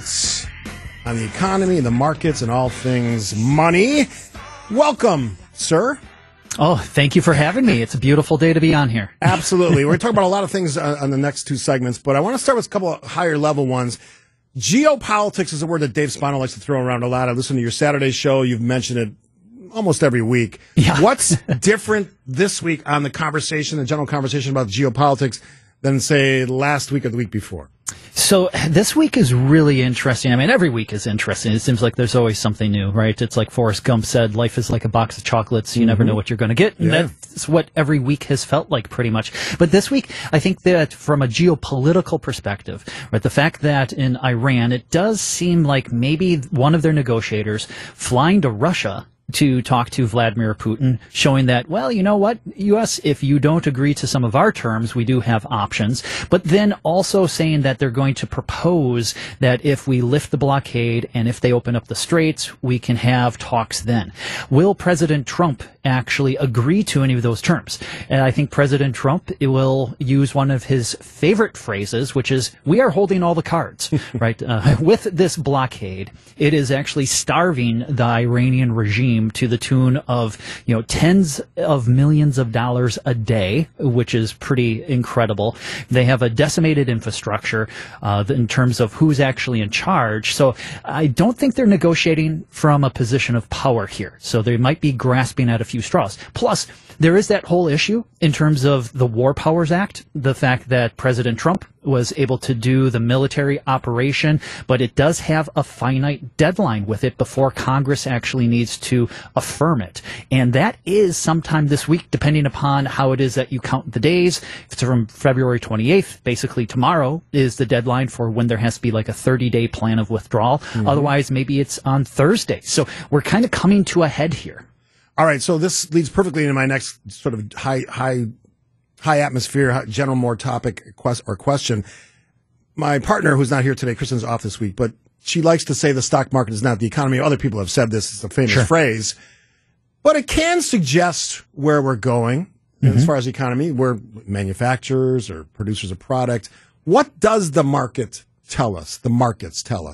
on the economy, the markets, and all things money. Welcome, sir. Oh, thank you for having me. It's a beautiful day to be on here. Absolutely. We're going to talk about a lot of things on, on the next two segments, but I want to start with a couple of higher level ones. Geopolitics is a word that Dave Spano likes to throw around a lot. I listen to your Saturday show. You've mentioned it almost every week. Yeah. What's different this week on the conversation, the general conversation about geopolitics than, say, last week or the week before? So this week is really interesting. I mean, every week is interesting. It seems like there's always something new, right? It's like Forrest Gump said, life is like a box of chocolates. You mm-hmm. never know what you're going to get. And yeah. that's what every week has felt like pretty much. But this week, I think that from a geopolitical perspective, right, the fact that in Iran, it does seem like maybe one of their negotiators flying to Russia to talk to Vladimir Putin, showing that, well, you know what, U S, if you don't agree to some of our terms, we do have options. But then also saying that they're going to propose that if we lift the blockade and if they open up the straits, we can have talks then. Will President Trump actually agree to any of those terms? And I think President Trump will use one of his favorite phrases, which is, we are holding all the cards, right? Uh, with this blockade, it is actually starving the Iranian regime to the tune of, you know, tens of millions of dollars a day, which is pretty incredible. They have a decimated infrastructure uh, in terms of who's actually in charge. So I don't think they're negotiating from a position of power here. So they might be grasping at a few straws. Plus, there is that whole issue in terms of the War Powers Act, the fact that President Trump was able to do the military operation, but it does have a finite deadline with it before Congress actually needs to affirm it. And that is sometime this week, depending upon how it is that you count the days. If it's from February twenty-eighth, basically tomorrow is the deadline for when there has to be like a thirty-day plan of withdrawal. Mm-hmm. Otherwise, maybe it's on Thursday. So we're kind of coming to a head here. All right, so this leads perfectly into my next sort of high, high, high atmosphere, high, general more topic quest, or question. My partner, who's not here today, Kristen's off this week, but she likes to say the stock market is not the economy. Other people have said this; it's a famous sure. phrase, but it can suggest where we're going mm-hmm. as far as the economy. We're manufacturers or producers of product. What does the market tell us? The markets tell us.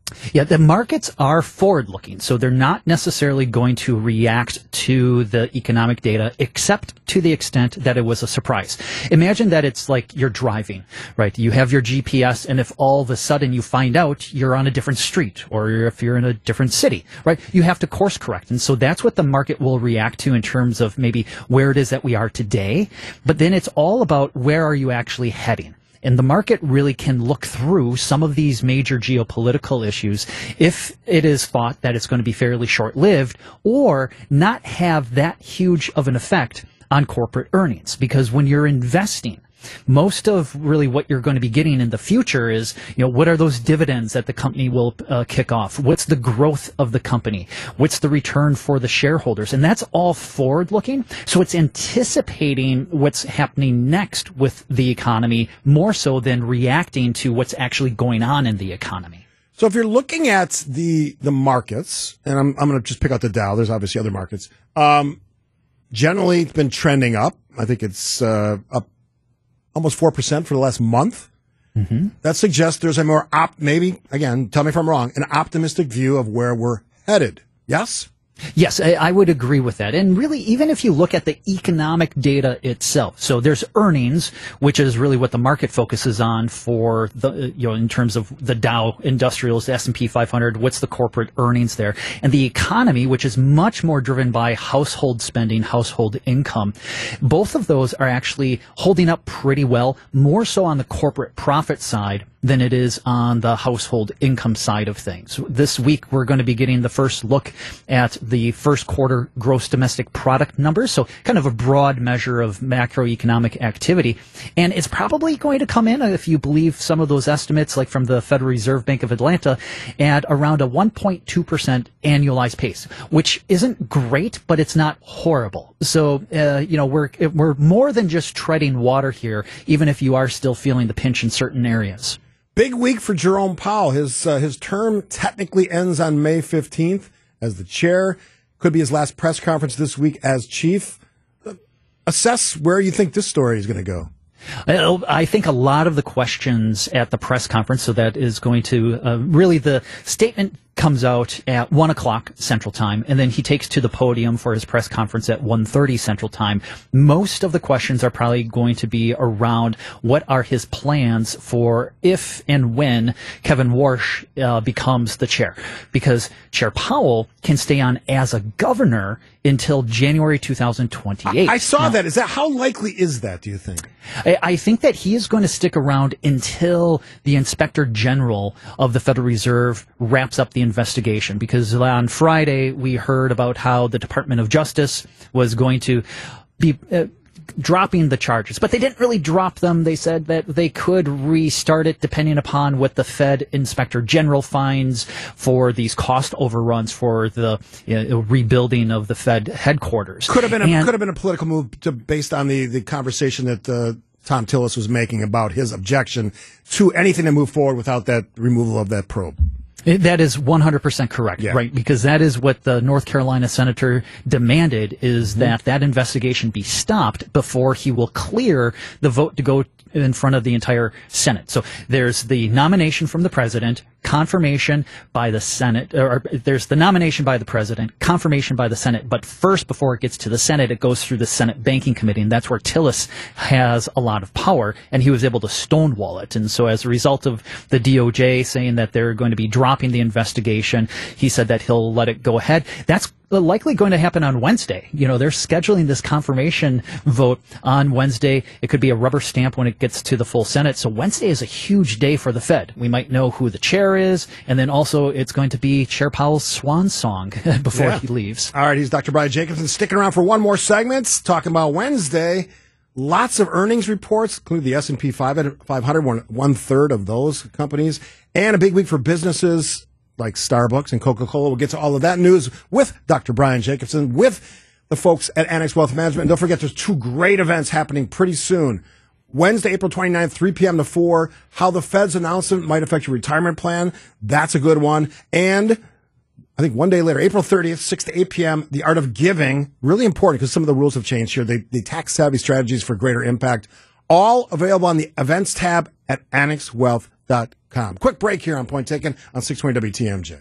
Yeah, the markets are forward-looking, so they're not necessarily going to react to the economic data, except to the extent that it was a surprise. Imagine that it's like you're driving, right? You have your G P S, and if all of a sudden you find out you're on a different street, or if you're in a different city, right? You have to course correct, and so that's what the market will react to in terms of maybe where it is that we are today. But then it's all about where are you actually heading. And the market really can look through some of these major geopolitical issues if it is thought that it's going to be fairly short-lived or not have that huge of an effect on corporate earnings. Because when you're investing, most of really what you're going to be getting in the future is, you know, what are those dividends that the company will uh, kick off? What's the growth of the company? What's the return for the shareholders? And that's all forward-looking. So it's anticipating what's happening next with the economy more so than reacting to what's actually going on in the economy. So if you're looking at the the markets, and I'm I'm going to just pick out the Dow. There's obviously other markets. Um, generally, it's been trending up. I think it's uh, up almost four percent for the last month. Mm-hmm. That suggests there's a more, op- maybe, again, tell me if I'm wrong, an optimistic view of where we're headed. Yes? Yes, I, I would agree with that. And really, even if you look at the economic data itself, so there's earnings, which is really what the market focuses on for the, you know, in terms of the Dow Industrials, the S and P five hundred, what's the corporate earnings there? And the economy, which is much more driven by household spending, household income. Both of those are actually holding up pretty well, more so on the corporate profit side than it is on the household income side of things. This week, we're going to be getting the first look at the first quarter gross domestic product numbers, so kind of a broad measure of macroeconomic activity. And it's probably going to come in, if you believe some of those estimates, like from the Federal Reserve Bank of Atlanta, at around a one point two percent annualized pace, which isn't great, but it's not horrible. So, uh, you know, we're we're more than just treading water here, even if you are still feeling the pinch in certain areas. Big week for Jerome Powell. His uh, his term technically ends on May fifteenth as the chair. Could be his last press conference this week as chief. Assess where you think this story is going to go. I think a lot of the questions at the press conference, so that is going to uh, really the statement comes out at one o'clock Central Time, and then he takes to the podium for his press conference at one thirty Central Time. Most of the questions are probably going to be around what are his plans for if and when Kevin Warsh uh, becomes the chair, because Chair Powell can stay on as a governor until January two thousand twenty-eight. I, I saw now, that. Is that how likely is that, do you think? I, I think that he is going to stick around until the Inspector General of the Federal Reserve wraps up the investigation, because on Friday we heard about how the Department of Justice was going to be uh, dropping the charges, but they didn't really drop them. They said that they could restart it depending upon what the Fed Inspector General finds for these cost overruns for the you know, rebuilding of the Fed headquarters. Could have been a, and, could have been a political move to, based on the, the conversation that uh, Tom Tillis was making about his objection to anything to move forward without that removal of that probe. That is one hundred percent correct, yeah. Right? Because that is what the North Carolina senator demanded, is mm-hmm. that that investigation be stopped before he will clear the vote to go in front of the entire Senate. So there's the nomination from the president, confirmation by the Senate, or there's the nomination by the president, confirmation by the Senate, but first, before it gets to the Senate, it goes through the Senate Banking Committee, and that's where Tillis has a lot of power, and he was able to stonewall it. And so as a result of the D O J saying that they're going to be dropping the investigation, he said that he'll let it go ahead. That's likely going to happen on Wednesday. You know, they're scheduling this confirmation vote on Wednesday. It could be a rubber stamp when it gets to the full Senate. So Wednesday is a huge day for the Fed. We might know who the chair is, and then also it's going to be Chair Powell's swan song before yeah. he leaves. All right, he's Doctor Brian Jacobson, sticking around for one more segment, talking about Wednesday. Lots of earnings reports, including the S and P five hundred, one, one third of those companies, and a big week for businesses like Starbucks and Coca-Cola. We'll get to all of that news with Doctor Brian Jacobson, with the folks at Annex Wealth Management. And don't forget, there's two great events happening pretty soon. Wednesday, April twenty-ninth, three p.m. to four, how the Fed's announcement might affect your retirement plan. That's a good one. And I think one day later, April thirtieth, six to eight p.m., The Art of Giving. Really important because some of the rules have changed here. The, the tax-savvy strategies for greater impact. All available on the events tab at Annex Wealth dot com. Quick break here on Point Taken on six twenty W T M J.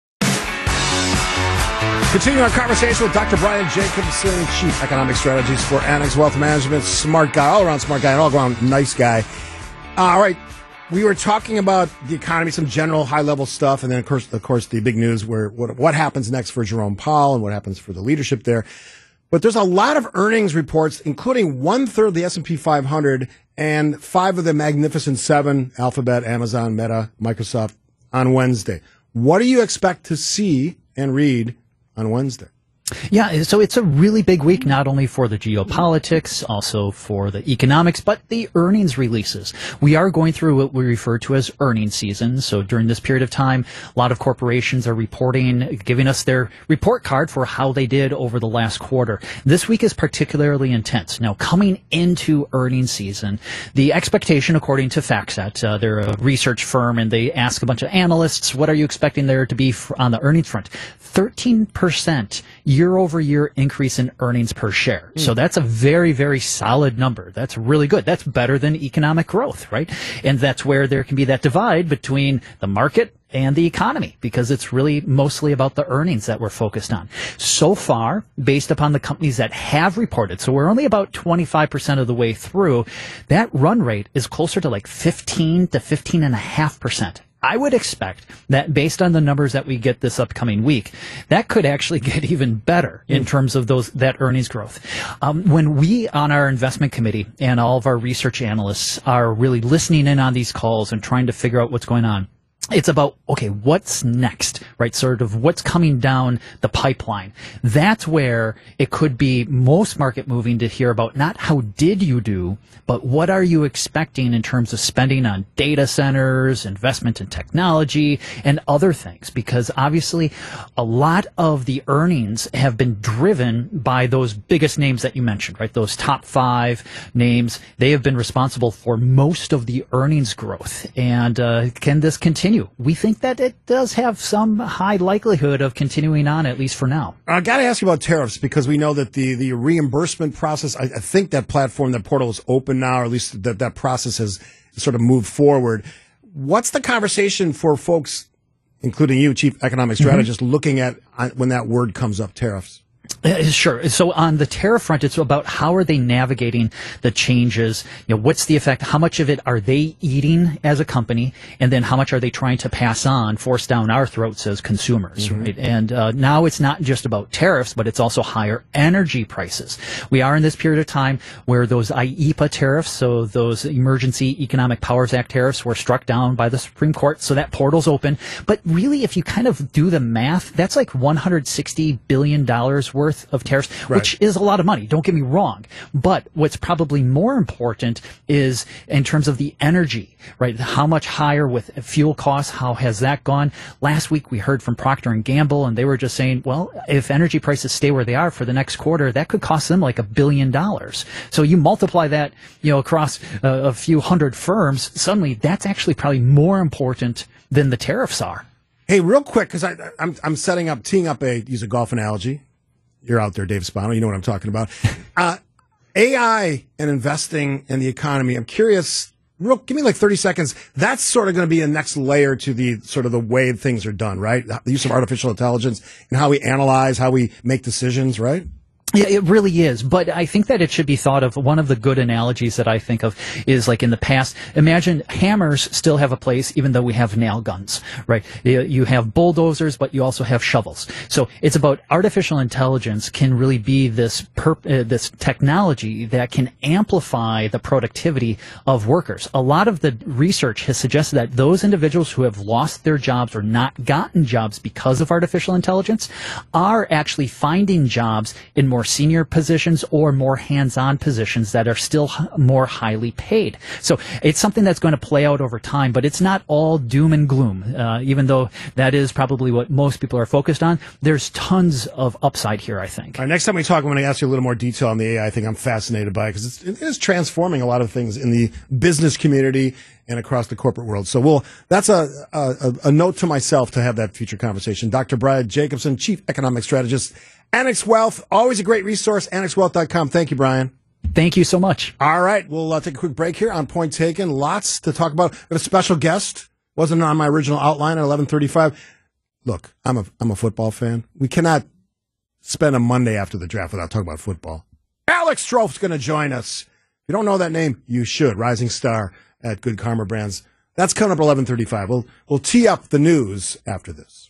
Continuing our conversation with Doctor Brian Jacobson, Chief Economic Strategist for Annex Wealth Management. Smart guy, all-around smart guy, and all-around nice guy. All right, we were talking about the economy, some general high-level stuff, and then, of course, of course, the big news where what, what happens next for Jerome Powell and what happens for the leadership there. But there's a lot of earnings reports, including one-third of the S and P five hundred and five of the Magnificent Seven, Alphabet, Amazon, Meta, Microsoft, on Wednesday. What do you expect to see and read on Wednesday? Yeah, so it's a really big week, not only for the geopolitics, also for the economics, but the earnings releases. We are going through what we refer to as earnings season. So during this period of time, a lot of corporations are reporting, giving us their report card for how they did over the last quarter. This week is particularly intense. Now, coming into earnings season, the expectation, according to FactSet, uh, they're a research firm, and they ask a bunch of analysts, what are you expecting there to be f- on the earnings front? thirteen percent year-over-year increase in earnings per share. Mm. So that's a very, very solid number. That's really good. That's better than economic growth, right? And that's where there can be that divide between the market and the economy, because it's really mostly about the earnings that we're focused on. So far, based upon the companies that have reported, so we're only about twenty-five percent of the way through, that run rate is closer to like fifteen to fifteen point five percent. I would expect that based on the numbers that we get this upcoming week, that could actually get even better in terms of those that earnings growth. Um, when we on our investment committee and all of our research analysts are really listening in on these calls and trying to figure out what's going on, it's about, okay, what's next, right? Sort of what's coming down the pipeline. That's where it could be most market moving to hear about not how did you do, but what are you expecting in terms of spending on data centers, investment in technology, and other things? Because obviously a lot of the earnings have been driven by those biggest names that you mentioned, right? Those top five names, they have been responsible for most of the earnings growth. And uh, can this continue? We think that it does have some high likelihood of continuing on, at least for now. I got to ask you about tariffs, because we know that the, the reimbursement process, I, I think that platform, that portal is open now, or at least that that process has sort of moved forward. What's the conversation for folks, including you, Chief Economic Strategist, mm-hmm. looking at uh, when that word comes up, tariffs? Uh, Sure. So on the tariff front, it's about how are they navigating the changes? You know, what's the effect? How much of it are they eating as a company? And then how much are they trying to pass on, force down our throats as consumers, mm-hmm. right? And uh, now it's not just about tariffs, but it's also higher energy prices. We are in this period of time where those I E P A tariffs, so those Emergency Economic Powers Act tariffs, were struck down by the Supreme Court. So that portal's open. But really, if you kind of do the math, that's like one hundred sixty billion dollars worth of tariffs, right. which is a lot of money. Don't get me wrong. But what's probably more important is in terms of the energy, right? How much higher with fuel costs? How has that gone? Last week we heard from Procter and Gamble, and they were just saying, well, if energy prices stay where they are for the next quarter, that could cost them like a billion dollars. So you multiply that, you know, across a, a few hundred firms, suddenly that's actually probably more important than the tariffs are. Hey, real quick, because I'm I'm setting up, teeing up a use a golf analogy. You're out there, Dave Spano. You know what I'm talking about. Uh, A I and investing in the economy. I'm curious. Real, give me like thirty seconds. That's sort of going to be a next layer to the sort of the way things are done, right? The use of artificial intelligence and how we analyze, how we make decisions, right? Yeah, it really is. But I think that it should be thought of, one of the good analogies that I think of is like in the past, imagine hammers still have a place even though we have nail guns, right? You have bulldozers, but you also have shovels. So it's about artificial intelligence can really be this perp- uh, this technology that can amplify the productivity of workers. A lot of the research has suggested that those individuals who have lost their jobs or not gotten jobs because of artificial intelligence are actually finding jobs in more senior positions or more hands-on positions that are still h- more highly paid. So it's something that's going to play out over time, but it's not all doom and gloom. Uh, even though that is probably what most people are focused on, there's tons of upside here, I think. All right, next time we talk, I'm going to ask you a little more detail on the A I thing. I'm fascinated by it because it is transforming a lot of things in the business community and across the corporate world. So we'll, that's a, a, a note to myself to have that future conversation. Doctor Brian Jacobson, Chief Economic Strategist, Annex Wealth, always a great resource, annex wealth dot com. Thank you, Brian. Thank you so much. All right. We'll uh, take a quick break here on Point Taken. Lots to talk about. We have a special guest. Wasn't on my original outline at eleven thirty-five. Look, I'm a I'm a football fan. We cannot spend a Monday after the draft without talking about football. Alex Strouf's going to join us. If you don't know that name, you should. Rising star at Good Karma Brands. That's coming up at eleven thirty-five. We'll, we'll tee up the news after this.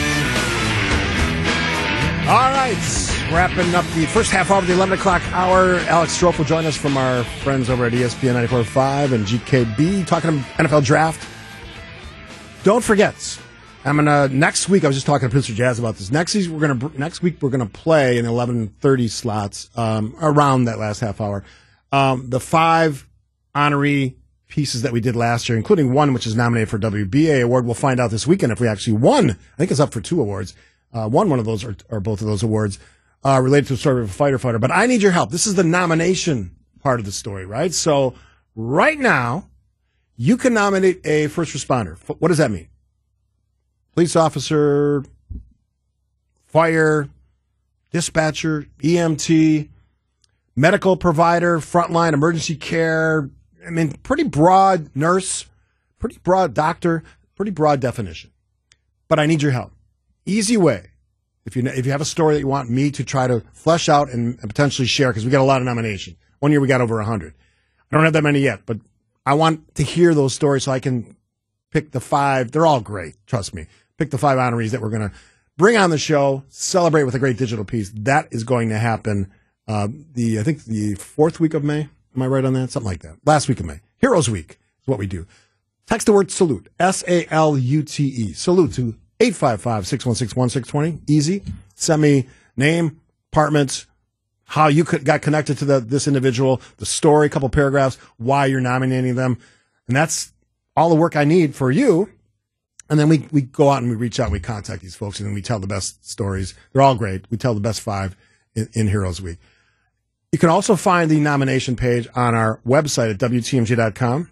All right. Wrapping up the first half hour of the eleven o'clock hour. Alex Strouf will join us from our friends over at E S P N ninety-four point five and G K B talking N F L draft. Don't forget, I'm gonna next week. I was just talking to producer Jazz about this. Next week we're gonna next week we're gonna play in eleven thirty slots um, around that last half hour. Um, the five honoree pieces that we did last year, including one which is nominated for W B A award. We'll find out this weekend if we actually won. I think it's up for two awards. Uh, won one of those or, or both of those awards uh, related to the story of a fighter fighter. But I need your help. This is the nomination part of the story, right? So right now. You can nominate a first responder. What does that mean? Police officer, fire, dispatcher, E M T, medical provider, frontline emergency care. I mean, pretty broad nurse, pretty broad doctor, pretty broad definition. But I need your help. Easy way. If you if you have a story that you want me to try to flesh out and, and potentially share, because we got a lot of nominations. One year we got over one hundred. I don't have that many yet, but I want to hear those stories so I can pick the five. They're all great. Trust me. Pick the five honorees that we're going to bring on the show, celebrate with a great digital piece. That is going to happen uh, the, I think the fourth week of May. Am I right on that? Something like that. Last week of May. Heroes Week is what we do. Text the word salute. S A L U T E. Salute to eight five five, six one six, one six two zero. Easy. Send me name, apartments, how you could, got connected to the, this individual, the story, a couple paragraphs, why you're nominating them. And that's all the work I need for you. And then we, we go out and we reach out and we contact these folks and then we tell the best stories. They're all great. We tell the best five in, in Heroes Week. You can also find the nomination page on our website at W T M J dot com.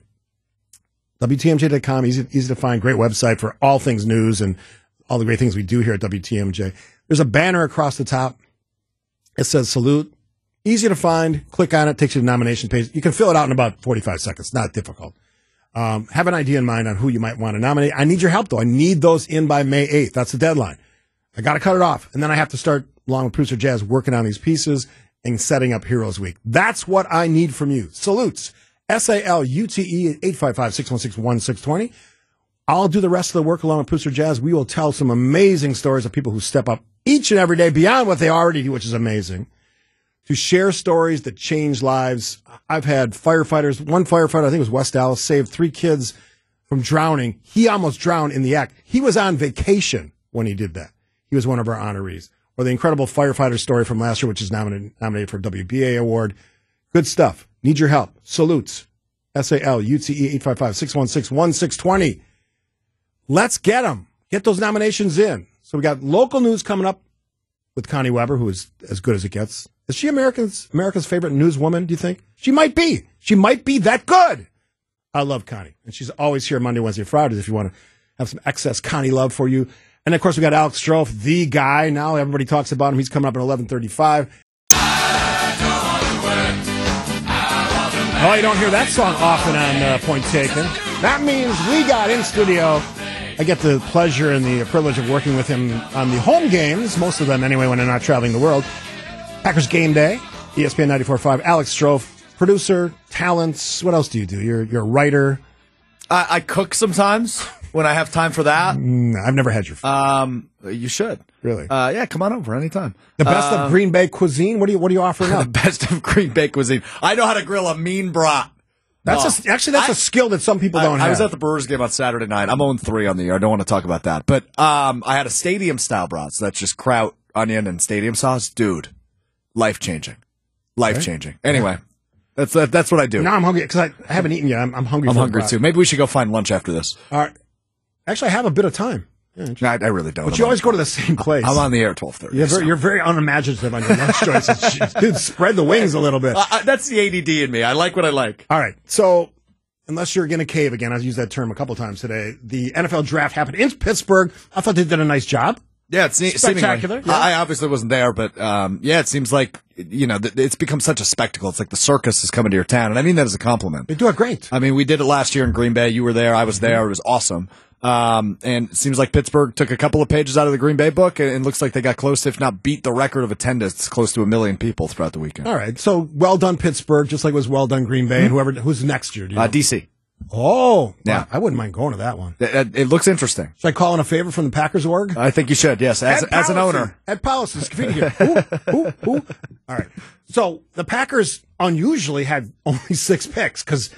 W T M J dot com, easy, easy to find, great website for all things news and all the great things we do here at W T M J. There's a banner across the top. It says salute. Easy to find. Click on it. Takes you to the nomination page. You can fill it out in about forty-five seconds. Not difficult. Um, have an idea in mind on who you might want to nominate. I need your help, though. I need those in by May eighth. That's the deadline. I got to cut it off. And then I have to start, along with producer Jazz, working on these pieces and setting up Heroes Week. That's what I need from you. Salutes. S A L U T E, eight five five, six one six, one six two zero. I'll do the rest of the work along with producer Jazz. We will tell some amazing stories of people who step up each and every day beyond what they already do, which is amazing, to share stories that change lives. I've had firefighters, one firefighter, I think it was West Dallas, saved three kids from drowning. He almost drowned in the act. He was on vacation when he did that. He was one of our honorees. Or the incredible firefighter story from last year, which is nominated, nominated for a W B A award. Good stuff. Need your help. Salutes. S A L U T E, eight five five, six one six, one six two zero. Let's get them. Get those nominations in. So we got local news coming up with Connie Weber, who is as good as it gets. Is she America's America's favorite newswoman, do you think? She might be. She might be that good. I love Connie. And she's always here Monday, Wednesday, Fridays if you want to have some excess Connie love for you. And, of course, we got Alex Strouf, the guy. Now everybody talks about him. He's coming up at eleven thirty-five. Oh, you don't hear that song often on uh, Point Taken. That means we got in studio. I get the pleasure and the privilege of working with him on the home games, most of them anyway when they're not traveling the world. Packers Game Day, E S P N ninety-four point five. Alex Strouf, producer, talents. What else do you do? You're, you're a writer. I, I cook sometimes when I have time for that. Mm, I've never had your food. Um, you should. Really? Uh, yeah, come on over anytime. The best uh, of Green Bay cuisine? What do you, what are you offering up? The best of Green Bay cuisine. I know how to grill a mean brat. That's oh. a, actually, that's I, a skill that some people don't I, have. I was at the Brewers game on Saturday night. I'm oh and three on the year. I don't want to talk about that. But um, I had a stadium-style brat, so that's just kraut, onion, and stadium sauce. Dude, life-changing. Life-changing. Okay. Anyway, that's uh, that's what I do. Now I'm hungry, because I, I haven't eaten yet. I'm, I'm hungry I'm for hungry, too. Maybe we should go find lunch after this. All right. Actually, I have a bit of time. Yeah, no, I, I really don't. But I'm you always on, go to the same place. I'm on the air at twelve thirty. You're, so. you're very unimaginative on your lunch choices. Dude, spread the wings a little bit. Uh, that's the A D D in me. I like what I like. All right. So, unless you're going to cave again, I've used that term a couple times today. The N F L draft happened in Pittsburgh. I thought they did a nice job. Yeah, it's se- spectacular. Yeah. I obviously wasn't there, but um, yeah, it seems like you know th- it's become such a spectacle. It's like the circus is coming to your town, and I mean that as a compliment. They do it great. I mean, we did it last year in Green Bay. You were there. I was there. It was awesome. Um, and it seems like Pittsburgh took a couple of pages out of the Green Bay book, and it looks like they got close, if not beat the record of attendance, close to a million people throughout the weekend. All right, so well done Pittsburgh, just like it was well done Green Bay, mm-hmm. and whoever who's next year. Do you know? Uh, D C. Oh, yeah. Wow, I wouldn't mind going to that one. It, it, it looks interesting. Should I call in a favor from the Packers org? I think you should, yes, as, as an owner. Ed Policy. Who, who, who? All right. So the Packers unusually had only six picks because,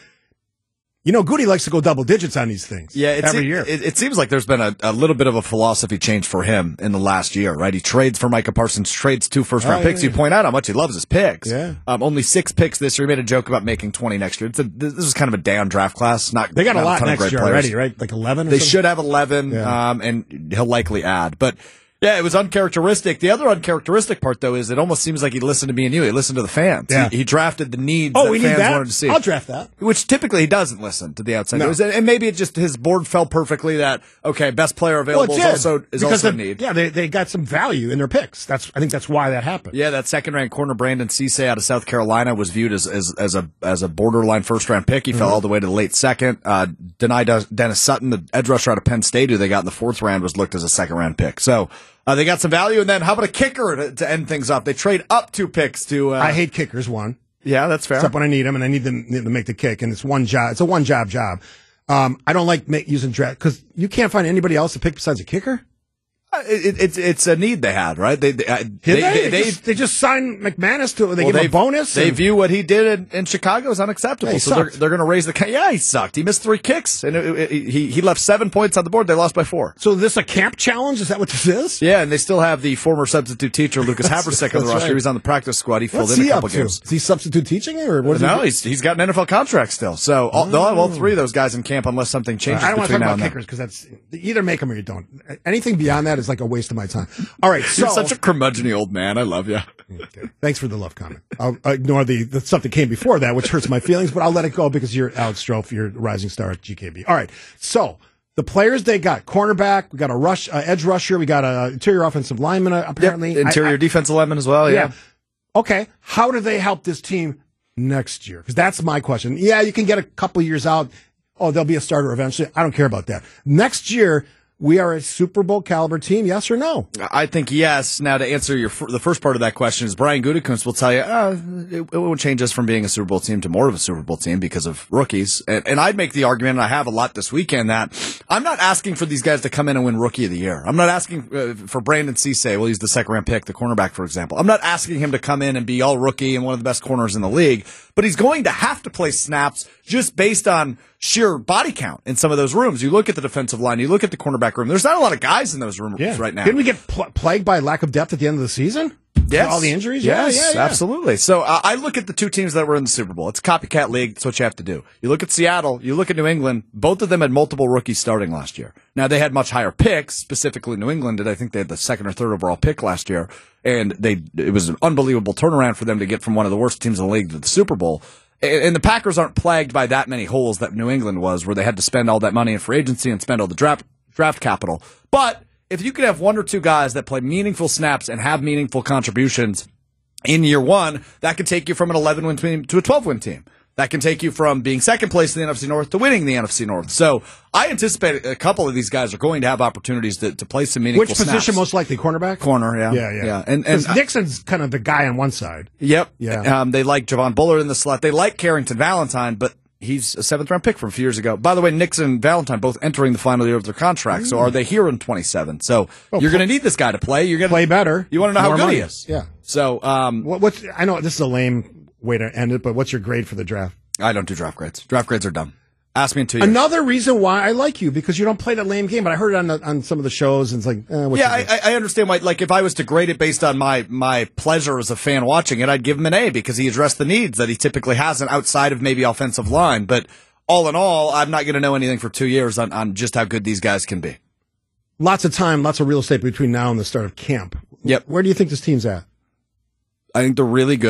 you know, Goody likes to go double digits on these things. Yeah, it every se- year. It, it seems like there's been a, a little bit of a philosophy change for him in the last year, right? He trades for Micah Parsons, trades two first round oh, picks. Yeah, You yeah. point out how much he loves his picks. Yeah. Um, only six picks this year. He made a joke about making twenty next year. It's a, this is kind of a down draft class. Not They got not a lot ton of next great year players. already, right? Like eleven or They something? should have eleven, Yeah. um, and he'll likely add. But yeah, it was uncharacteristic. The other uncharacteristic part, though, is it almost seems like he listened to me and you. He listened to the fans. Yeah. He, he drafted the needs Oh, that we fans need that? wanted to see. I'll draft that. Which typically he doesn't listen to the outsiders. No. And, and maybe it just his board fell perfectly that, okay, best player available Well, it is did, also, is because also a the- need. Yeah, they, they got some value in their picks. That's I think that's why that happened. Yeah, that second ranked corner Brandon Cisse out of South Carolina was viewed as as, as a as a borderline first round pick. He Mm-hmm. fell all the way to the late second. Uh, Denai Dennis Sutton, the edge rusher out of Penn State, who they got in the fourth round, was looked as a second round pick. So uh, they got some value. And then how about a kicker to, to end things up? They trade up two picks to. Uh, I hate kickers. One. Yeah, that's fair. Except when I need them, and I need them to make the kick, and it's one job. It's a one job job. Um, I don't like make, using draft because you can't find anybody else to pick besides a kicker. Uh, It, it's it's a need they had, right? They they uh, Did they? They, they, just, they just signed McManus to. They well, give him a bonus. They and- view what he did in, in Chicago as unacceptable, Yeah, he so they're, sucked. they're going to raise the. ca- Yeah, he sucked. He missed three kicks, and it, it, he he left seven points on the board. They lost by four. So this a camp challenge? Is that what this is? Yeah, and they still have the former substitute teacher Lucas That's- Haversick on the that's roster. right. He's on the practice squad. He filled What's in he a up couple to? games. Is he substitute teaching or what? Is No, he he's he's got an N F L contract still. So all, they'll have all three of those guys in camp unless something changes I don't want to between talk now about and then. kickers because that's either make them or you don't. Anything beyond that is like a waste of my time. All right, so You're such a curmudgeon old man. I love you. Okay. Thanks for the love comment. I'll ignore the, the stuff that came before that, which hurts my feelings, but I'll let it go because you're Alex Strofe, you're a rising star at G K B. All right. So the players they got: cornerback, we got a rush, uh, edge rusher, we got a interior offensive lineman. Uh, apparently, Yep, interior I- I- defensive lineman as well. Yeah. yeah. Okay. How do they help this team next year? Because that's my question. Yeah, you can get a couple years out. Oh, they'll be a starter eventually. I don't care about that. Next year, we are a Super Bowl caliber team. Yes or no? I think yes. Now, to answer your fir- the first part of that question is Brian Gutekunst will tell you uh, it, it won't change us from being a Super Bowl team to more of a Super Bowl team because of rookies. And, and I'd make the argument, and I have a lot this weekend, that I'm not asking for these guys to come in and win Rookie of the Year. I'm not asking uh, for Brandon Cisse. Well, he's the second round pick, the cornerback, for example. I'm not asking him to come in and be all rookie and one of the best corners in the league, but he's going to have to play snaps just based on sheer body count in some of those rooms. You look at the defensive line, you look at the cornerback room. There's not a lot of guys in those rooms right now. Didn't we get pl- plagued by lack of depth at the end of the season? Yes. All the injuries? Yes, yeah, yeah, yeah. absolutely. So uh, I look at the two teams that were in the Super Bowl. It's a copycat league. That's what you have to do. You look at Seattle. You look at New England. Both of them had multiple rookies starting last year. Now, they had much higher picks. Specifically, New England did. I think they had the second or third overall pick last year. And they it was an unbelievable turnaround for them to get from one of the worst teams in the league to the Super Bowl. And, and the Packers aren't plagued by that many holes that New England was, where they had to spend all that money in free agency and spend all the draft, draft capital. But if you could have one or two guys that play meaningful snaps and have meaningful contributions in year one, that could take you from an eleven-win team to a twelve-win team. That can take you from being second place in the N F C North to winning the N F C North. So I anticipate a couple of these guys are going to have opportunities to, to play some meaningful Which position snaps. most likely? Cornerback? Corner, yeah. Yeah, yeah. yeah. And, and 'Cause Nixon's kind of the guy on one side. Yep. Yeah. Um, they like Javon Bullard in the slot. They like Carrington Valentine, but he's a seventh round pick from a few years ago. By the way, Nixon and Valentine both entering the final year of their contract. So are they here in twenty-seven? So Oh, you're going to need this guy to play. You're going to Play better. You want to know how More good money. he is. Yeah. So um, What, what's, I know this is a lame way to end it, but what's your grade for the draft? I don't do draft grades. Draft grades are dumb. Ask me in two years. Another reason why I like you, because you don't play that lame game, but I heard it on the, on some of the shows, and it's like, eh, what's Yeah, your grade? I, I understand why. Like, if I was to grade it based on my my pleasure as a fan watching it, I'd give him an A because he addressed the needs that he typically hasn't outside of maybe offensive line. But all in all, I'm not going to know anything for two years on, on just how good these guys can be. Lots of time, lots of real estate between now and the start of camp. Yep. Where do you think this team's at? I think they're really good.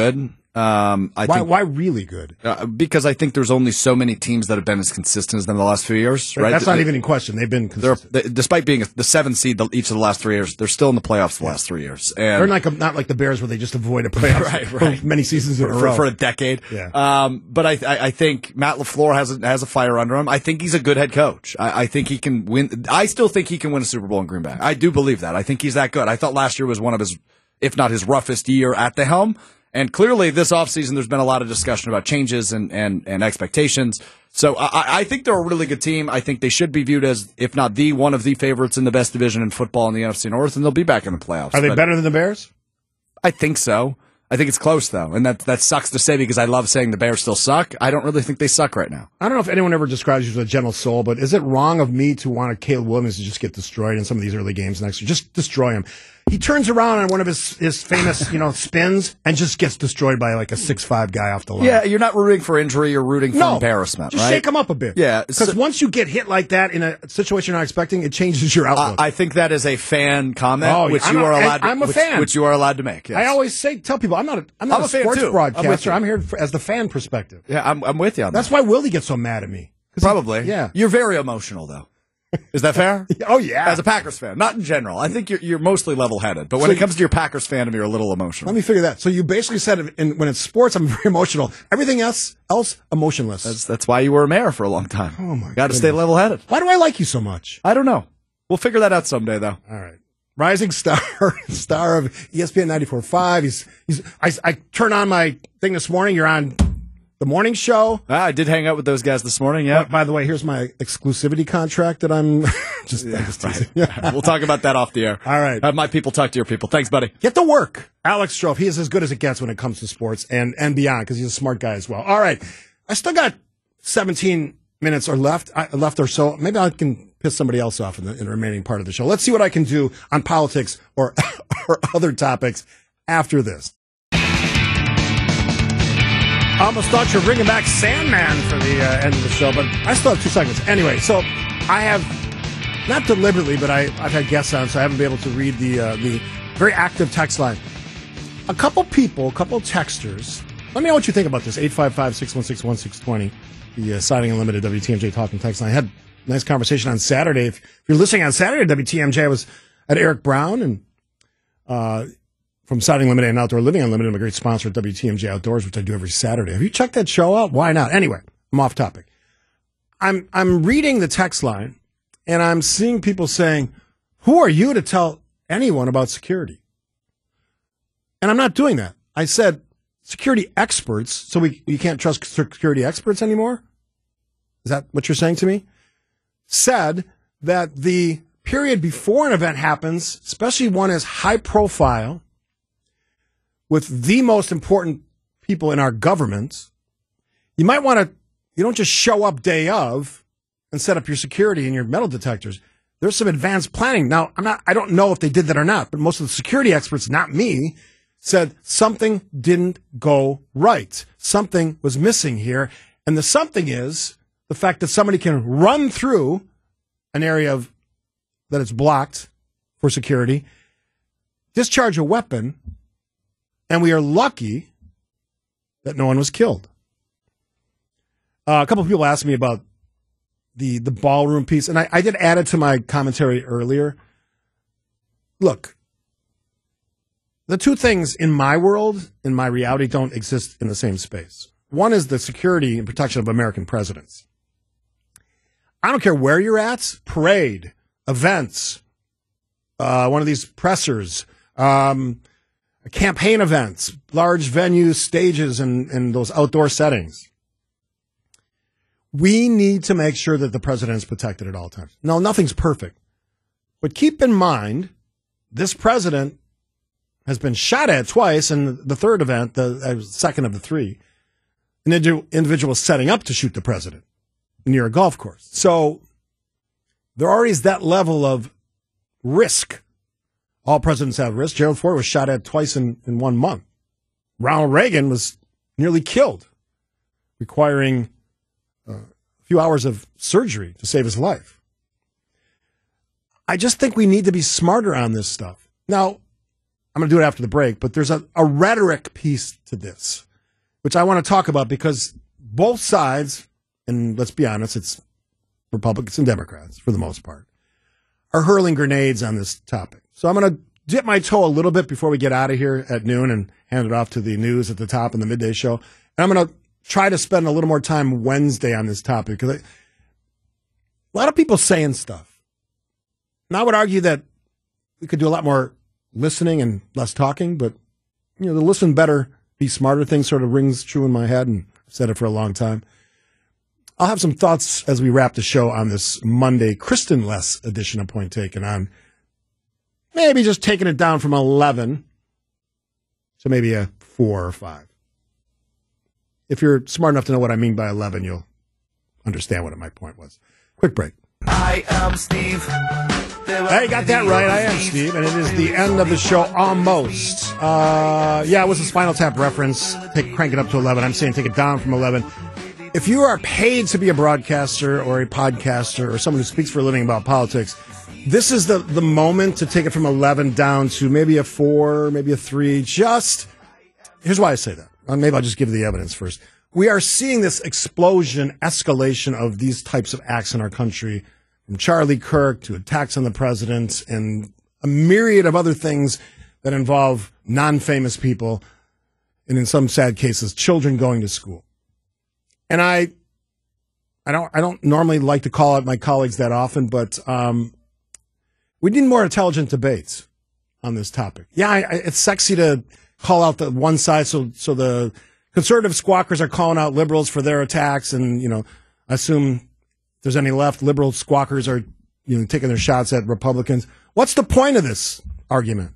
Um, I why, think, why really good? Uh, because I think there's only so many teams that have been as consistent as them the last few years. Right? That's not they, even in question. They've been consistent. They, despite being the seventh seed the, each of the last three years, they're still in the playoffs the last three years. And they're not, not like the Bears where they just avoid a playoff right, right. for many seasons in for, a row. For, for a decade. Yeah. Um, but I, I, I think Matt LaFleur has a, has a fire under him. I think he's a good head coach. I, I think he can win. I still think he can win a Super Bowl in Green Bay. I do believe that. I think he's that good. I thought last year was one of his, if not his roughest year at the helm. And clearly this offseason there's been a lot of discussion about changes and, and, and expectations. So I, I think they're a really good team. I think they should be viewed as, if not the, one of the favorites in the best division in football in the N F C North, and they'll be back in the playoffs. Are they but better than the Bears? I think so. I think it's close, though, and that that sucks to say because I love saying the Bears still suck. I don't really think they suck right now. I don't know if anyone ever describes you as a gentle soul, but is it wrong of me to want a Caleb Williams to just get destroyed in some of these early games next year? Just destroy him. He turns around on one of his, his famous, you know, spins and just gets destroyed by like a six five guy off the line. Yeah, you're not rooting for injury, you're rooting for no, embarrassment, just right? shake him up a bit. Yeah. Because so, once you get hit like that in a situation you're not expecting, it changes your outlook. I, I think that is a fan comment, oh, which I'm you a, are allowed to, I'm a which, fan. which you are allowed to make. Yes. I always say, tell people, I'm not a, I'm not I'm a, a fan sports too. broadcaster. I'm, I'm here for, as the fan perspective. Yeah, I'm, I'm with you on That's that. why Willie gets so mad at me. Probably. He, yeah. You're very emotional, though. Is that fair? Oh, yeah. As a Packers fan, not in general. I think you're, you're mostly level-headed. But when so it comes to your Packers fandom, you're a little emotional. Let me figure that. So you basically said in, when it's sports, I'm very emotional. Everything else, else emotionless. That's, that's why you were a mayor for a long time. Oh, my God. Got to stay level-headed. Why do I like you so much? I don't know. We'll figure that out someday, though. All right. Rising star, star of E S P N ninety-four point five. He's, he's, I, I turn on my thing this morning. You're on the morning show. Ah, I did hang out with those guys this morning, yeah. By, by the way, here's my exclusivity contract that I'm just, yeah, I'm just right. teasing. Yeah. We'll talk about that off the air. All right. Have my people talk to your people. Thanks, buddy. Get to work. Alex Strofe, he is as good as it gets when it comes to sports and, and beyond because he's a smart guy as well. All right. I still got seventeen minutes or left, uh, left or so. Maybe I can piss somebody else off in the, in the remaining part of the show. Let's see what I can do on politics or, or other topics after this. I almost thought you were bringing back Sandman for the uh, end of the show, but I still have two seconds. Anyway, so I have, not deliberately, but I, I've had guests on, so I haven't been able to read the uh, the very active text line. A couple people, a couple texters, let me know what you think about this. eight five five, six one six, one six two zero, the uh, Siding Unlimited W T M J Talking text line. I had a nice conversation on Saturday. If, if you're listening on Saturday at W T M J, I was at Eric Brown and uh from Siding Limited and Outdoor Living Unlimited. I'm a great sponsor at W T M J Outdoors, which I do every Saturday. Have you checked that show out? Why not? Anyway, I'm off topic. I'm I'm reading the text line, and I'm seeing people saying, who are you to tell anyone about security? And I'm not doing that. I said security experts, so we you can't trust security experts anymore? Is that what you're saying to me? Said that the period before an event happens, especially one as high profile, with the most important people in our government, you might want to, you don't just show up day of and set up your security and your metal detectors. There's some advanced planning. Now, I'm not, I don't know if they did that or not, but most of the security experts, not me, said something didn't go right. Something was missing here. And the something is the fact that somebody can run through an area of, that is blocked for security, discharge a weapon, and we are lucky that no one was killed. Uh, a couple of people asked me about the the ballroom piece, and I, I did add it to my commentary earlier. Look, the two things in my world, in my reality, don't exist in the same space. One is the security and protection of American presidents. I don't care where you're at, parade, events, uh, one of these pressers, um, campaign events, large venues, stages, and, and those outdoor settings. We need to make sure that the president is protected at all times. No, nothing's perfect. But keep in mind, this president has been shot at twice, and the third event, the uh, second of the three, an individual was setting up to shoot the president near a golf course. So there already is that level of risk. All presidents have risk. Gerald Ford was shot at twice in, in one month. Ronald Reagan was nearly killed, requiring uh, a few hours of surgery to save his life. I just think we need to be smarter on this stuff. Now, I'm going to do it after the break, but there's a, a rhetoric piece to this. which I want to talk about because both sides, and let's be honest, it's Republicans and Democrats for the most part, are hurling grenades on this topic. So I'm going to dip my toe a little bit before we get out of here at noon and hand it off to the news at the top in the midday show. And I'm going to try to spend a little more time Wednesday on this topic because a lot of people saying stuff. And I would argue that we could do a lot more listening and less talking, but you know, the listen better, be smarter thing sort of rings true in my head, and I've said it for a long time. I'll have some thoughts as we wrap the show on this Monday Kristen-less edition of Point Taken on maybe just taking it down from eleven to maybe a four or five. If you're smart enough to know what I mean by eleven, you'll understand what my point was. Quick break. I am Steve. Hey, got that right. I am Steve, and it is the end of the show almost. Uh, yeah, it was a Spinal Tap reference. Take crank it up to eleven. I'm saying take it down from eleven. If you are paid to be a broadcaster or a podcaster or someone who speaks for a living about politics, this is the, the moment to take it from eleven down to maybe a four, maybe a three. Just, here's why I say that. Or maybe I'll just give you the evidence first. We are seeing this explosion, escalation of these types of acts in our country, from Charlie Kirk to attacks on the president and a myriad of other things that involve non-famous people, and in some sad cases, children going to school. And I, I don't, I don't normally like to call out my colleagues that often, but um, we need more intelligent debates on this topic. Yeah, I, I, it's sexy to call out the one side, so so the conservative squawkers are calling out liberals for their attacks, and you know, I assume if there's any left, liberal squawkers are you know taking their shots at Republicans. What's the point of this argument?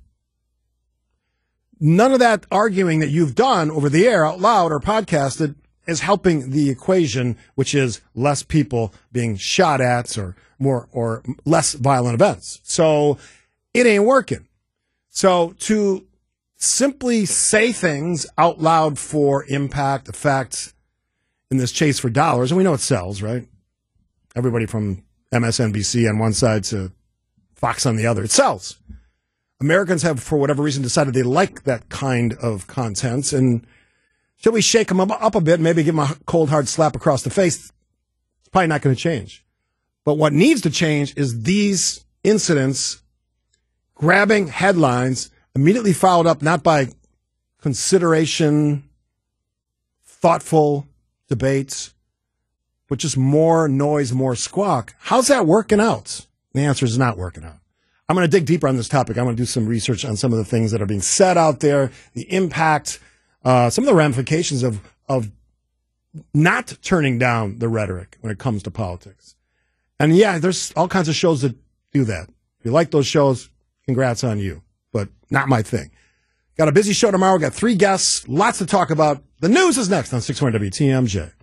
None of that arguing that you've done over the air, out loud, or podcasted is helping the equation, which is less people being shot at or more or less violent events. So it ain't working. So to simply say things out loud for impact, effect in this chase for dollars, and we know it sells, right? Everybody from M S N B C on one side to Fox on the other, it sells. Americans have, for whatever reason, decided they like that kind of content, and until we shake them up a bit, maybe give them a cold, hard slap across the face, it's probably not going to change. But what needs to change is these incidents grabbing headlines, immediately followed up not by consideration, thoughtful debates, but just more noise, more squawk. How's that working out? The answer is not working out. I'm going to dig deeper on this topic. I'm going to do some research on some of the things that are being said out there, the impact, Uh, some of the ramifications of, of not turning down the rhetoric when it comes to politics. And yeah, there's all kinds of shows that do that. If you like those shows, congrats on you, but not my thing. Got a busy show tomorrow. Got three guests, lots to talk about. The news is next on six hundred W T M J.